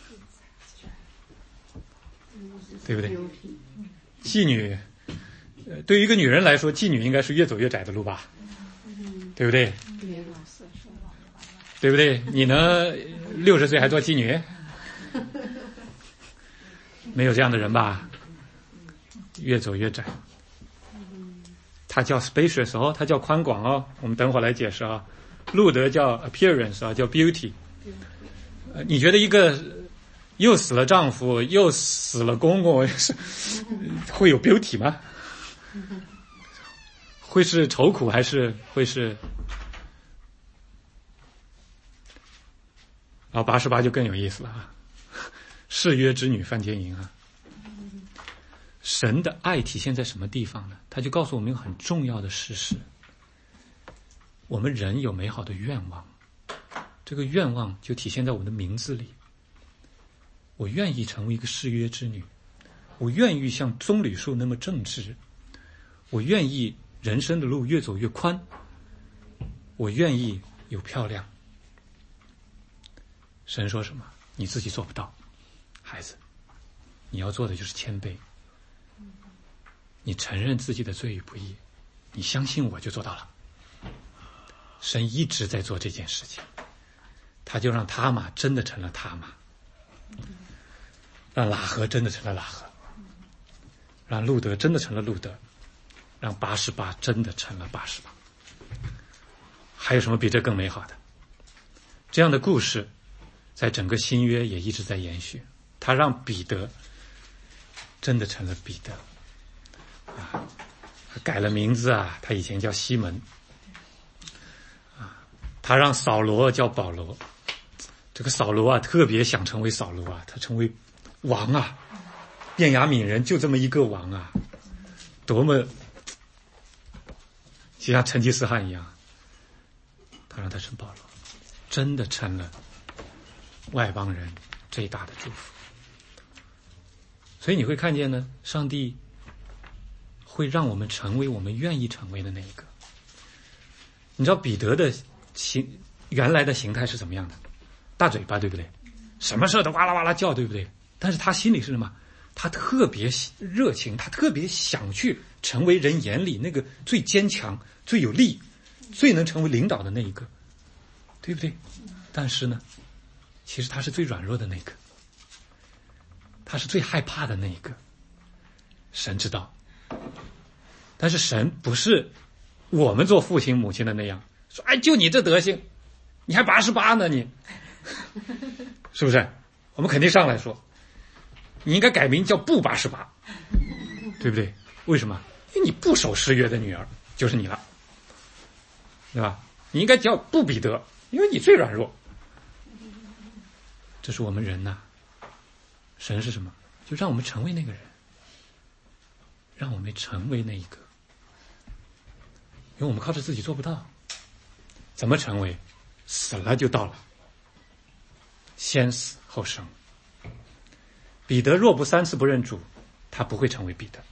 对不对？妓女，对于一个女人来说，妓女应该是越走越窄的路吧，对不对？对不对？你能60岁还做妓女？没有这样的人吧？越走越窄。它叫 spacious 哦，它叫宽广哦。我们等会儿来解释啊。路德叫 appearance 啊，叫 beauty。你觉得一个又死了丈夫又死了公公会有 beauty 吗？会是愁苦还是会是？然后88就更有意思了啊。誓约之女犯奸淫啊！神的爱体现在什么地方呢？他就告诉我们一个很重要的事实：我们人有美好的愿望，这个愿望就体现在我们的名字里。我愿意成为一个誓约之女，我愿意像棕榈树那么正直，我愿意人生的路越走越宽，我愿意有漂亮。神说什么？你自己做不到。孩子，你要做的就是谦卑，你承认自己的罪与不义，你相信我就做到了。神一直在做这件事情，他就让他玛真的成了他玛，让拉合真的成了拉合，让路德真的成了路德，让88真的成了88。还有什么比这更美好的？这样的故事在整个新约也一直在延续。他让彼得真的成了彼得啊，他改了名字啊，他以前叫西门啊，他让扫罗叫保罗，这个扫罗啊特别想成为扫罗啊，他成为王啊，便雅悯人就这么一个王啊，多么就像成吉思汗一样，他让他成保罗，真的成了外邦人最大的祝福。所以你会看见呢，上帝会让我们成为我们愿意成为的那一个。你知道彼得的原来的形态是怎么样的？大嘴巴，对不对？什么事都哇啦哇啦叫，对不对？但是他心里是什么？他特别热情，他特别想去成为人眼里那个最坚强、最有力、最能成为领导的那一个，对不对？但是呢，其实他是最软弱的那个。他是最害怕的那一个，神知道。但是神不是我们做父亲母亲的那样说，哎，就你这德行，你还88呢，你是不是？我们肯定上来说，你应该改名叫不88，对不对？为什么？因为你不守誓约的女儿就是你了，对吧？你应该叫不彼得，因为你最软弱。这是我们人呐。神是什么？就让我们成为那个人，让我们成为那一个，因为我们靠着自己做不到。怎么成为？死了就到了，先死后生。彼得若不3次不认主，他不会成为彼得。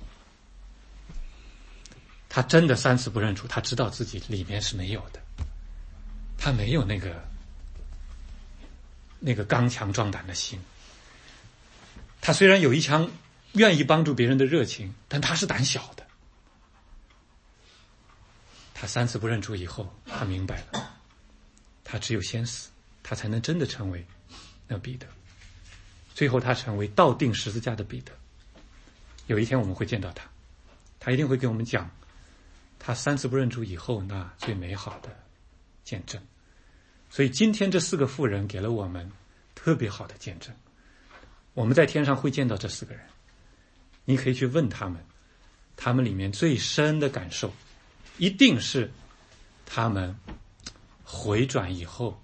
他真的3次不认主，他知道自己里面是没有的，他没有那个刚强壮胆的心。他虽然有一腔愿意帮助别人的热情，但他是胆小的。他3次不认主以后，他明白了，他只有先死，他才能真的成为那彼得。最后他成为倒钉十字架的彼得。有一天我们会见到他，他一定会给我们讲他3次不认主以后那最美好的见证。所以今天这4个妇人给了我们特别好的见证。我们在天上会见到这4个人，你可以去问他们，他们里面最深的感受一定是他们回转以后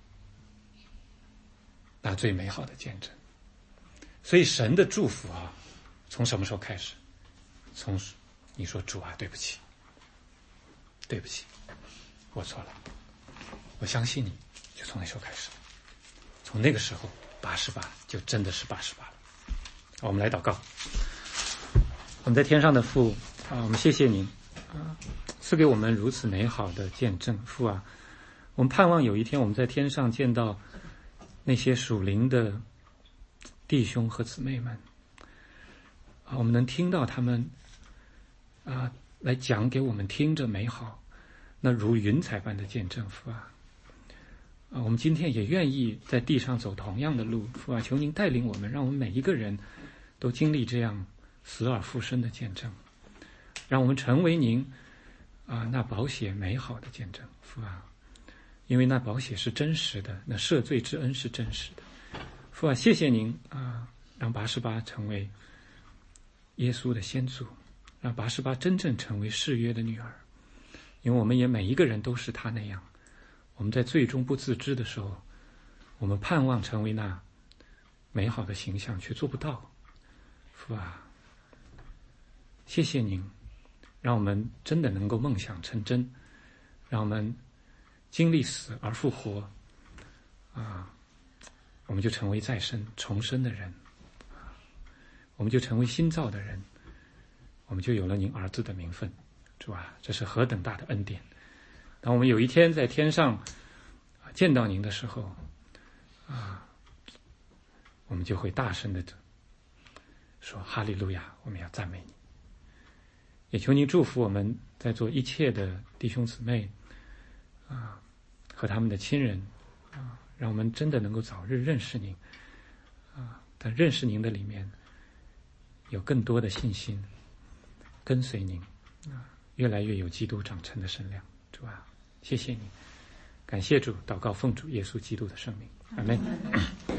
那最美好的见证。所以神的祝福啊，从什么时候开始？从你说主啊，对不起，对不起，我错了，我相信你，就从那时候开始。从那个时候88就真的是88了。我们来祷告。我们在天上的父啊，我们谢谢您啊，赐给我们如此美好的见证。父啊，我们盼望有一天我们在天上见到那些属灵的弟兄和姊妹们啊，我们能听到他们啊来讲给我们听着美好那如云彩般的见证。父啊，我们今天也愿意在地上走同样的路。父啊，求您带领我们，让我们每一个人都经历这样死而复生的见证，让我们成为您那宝血美好的见证。父啊，因为那宝血是真实的，那赦罪之恩是真实的。父啊，谢谢您让88成为耶稣的先祖，让88真正成为誓约的女儿。因为我们也每一个人都是他那样，我们在最终不自知的时候，我们盼望成为那美好的形象，却做不到。父啊，谢谢您，让我们真的能够梦想成真，让我们经历死而复活我们就成为再生重生的人，我们就成为新造的人，我们就有了您儿子的名分。主啊，这是何等大的恩典！当我们有一天在天上见到您的时候我们就会大声的说哈利路亚，我们要赞美你。也求您祝福我们在座一切的弟兄姊妹和他们的亲人让我们真的能够早日认识您但认识您的里面有更多的信心，跟随您越来越有基督长成的身量。主啊，谢谢你，感谢主，祷告奉主耶稣基督的圣名，阿们。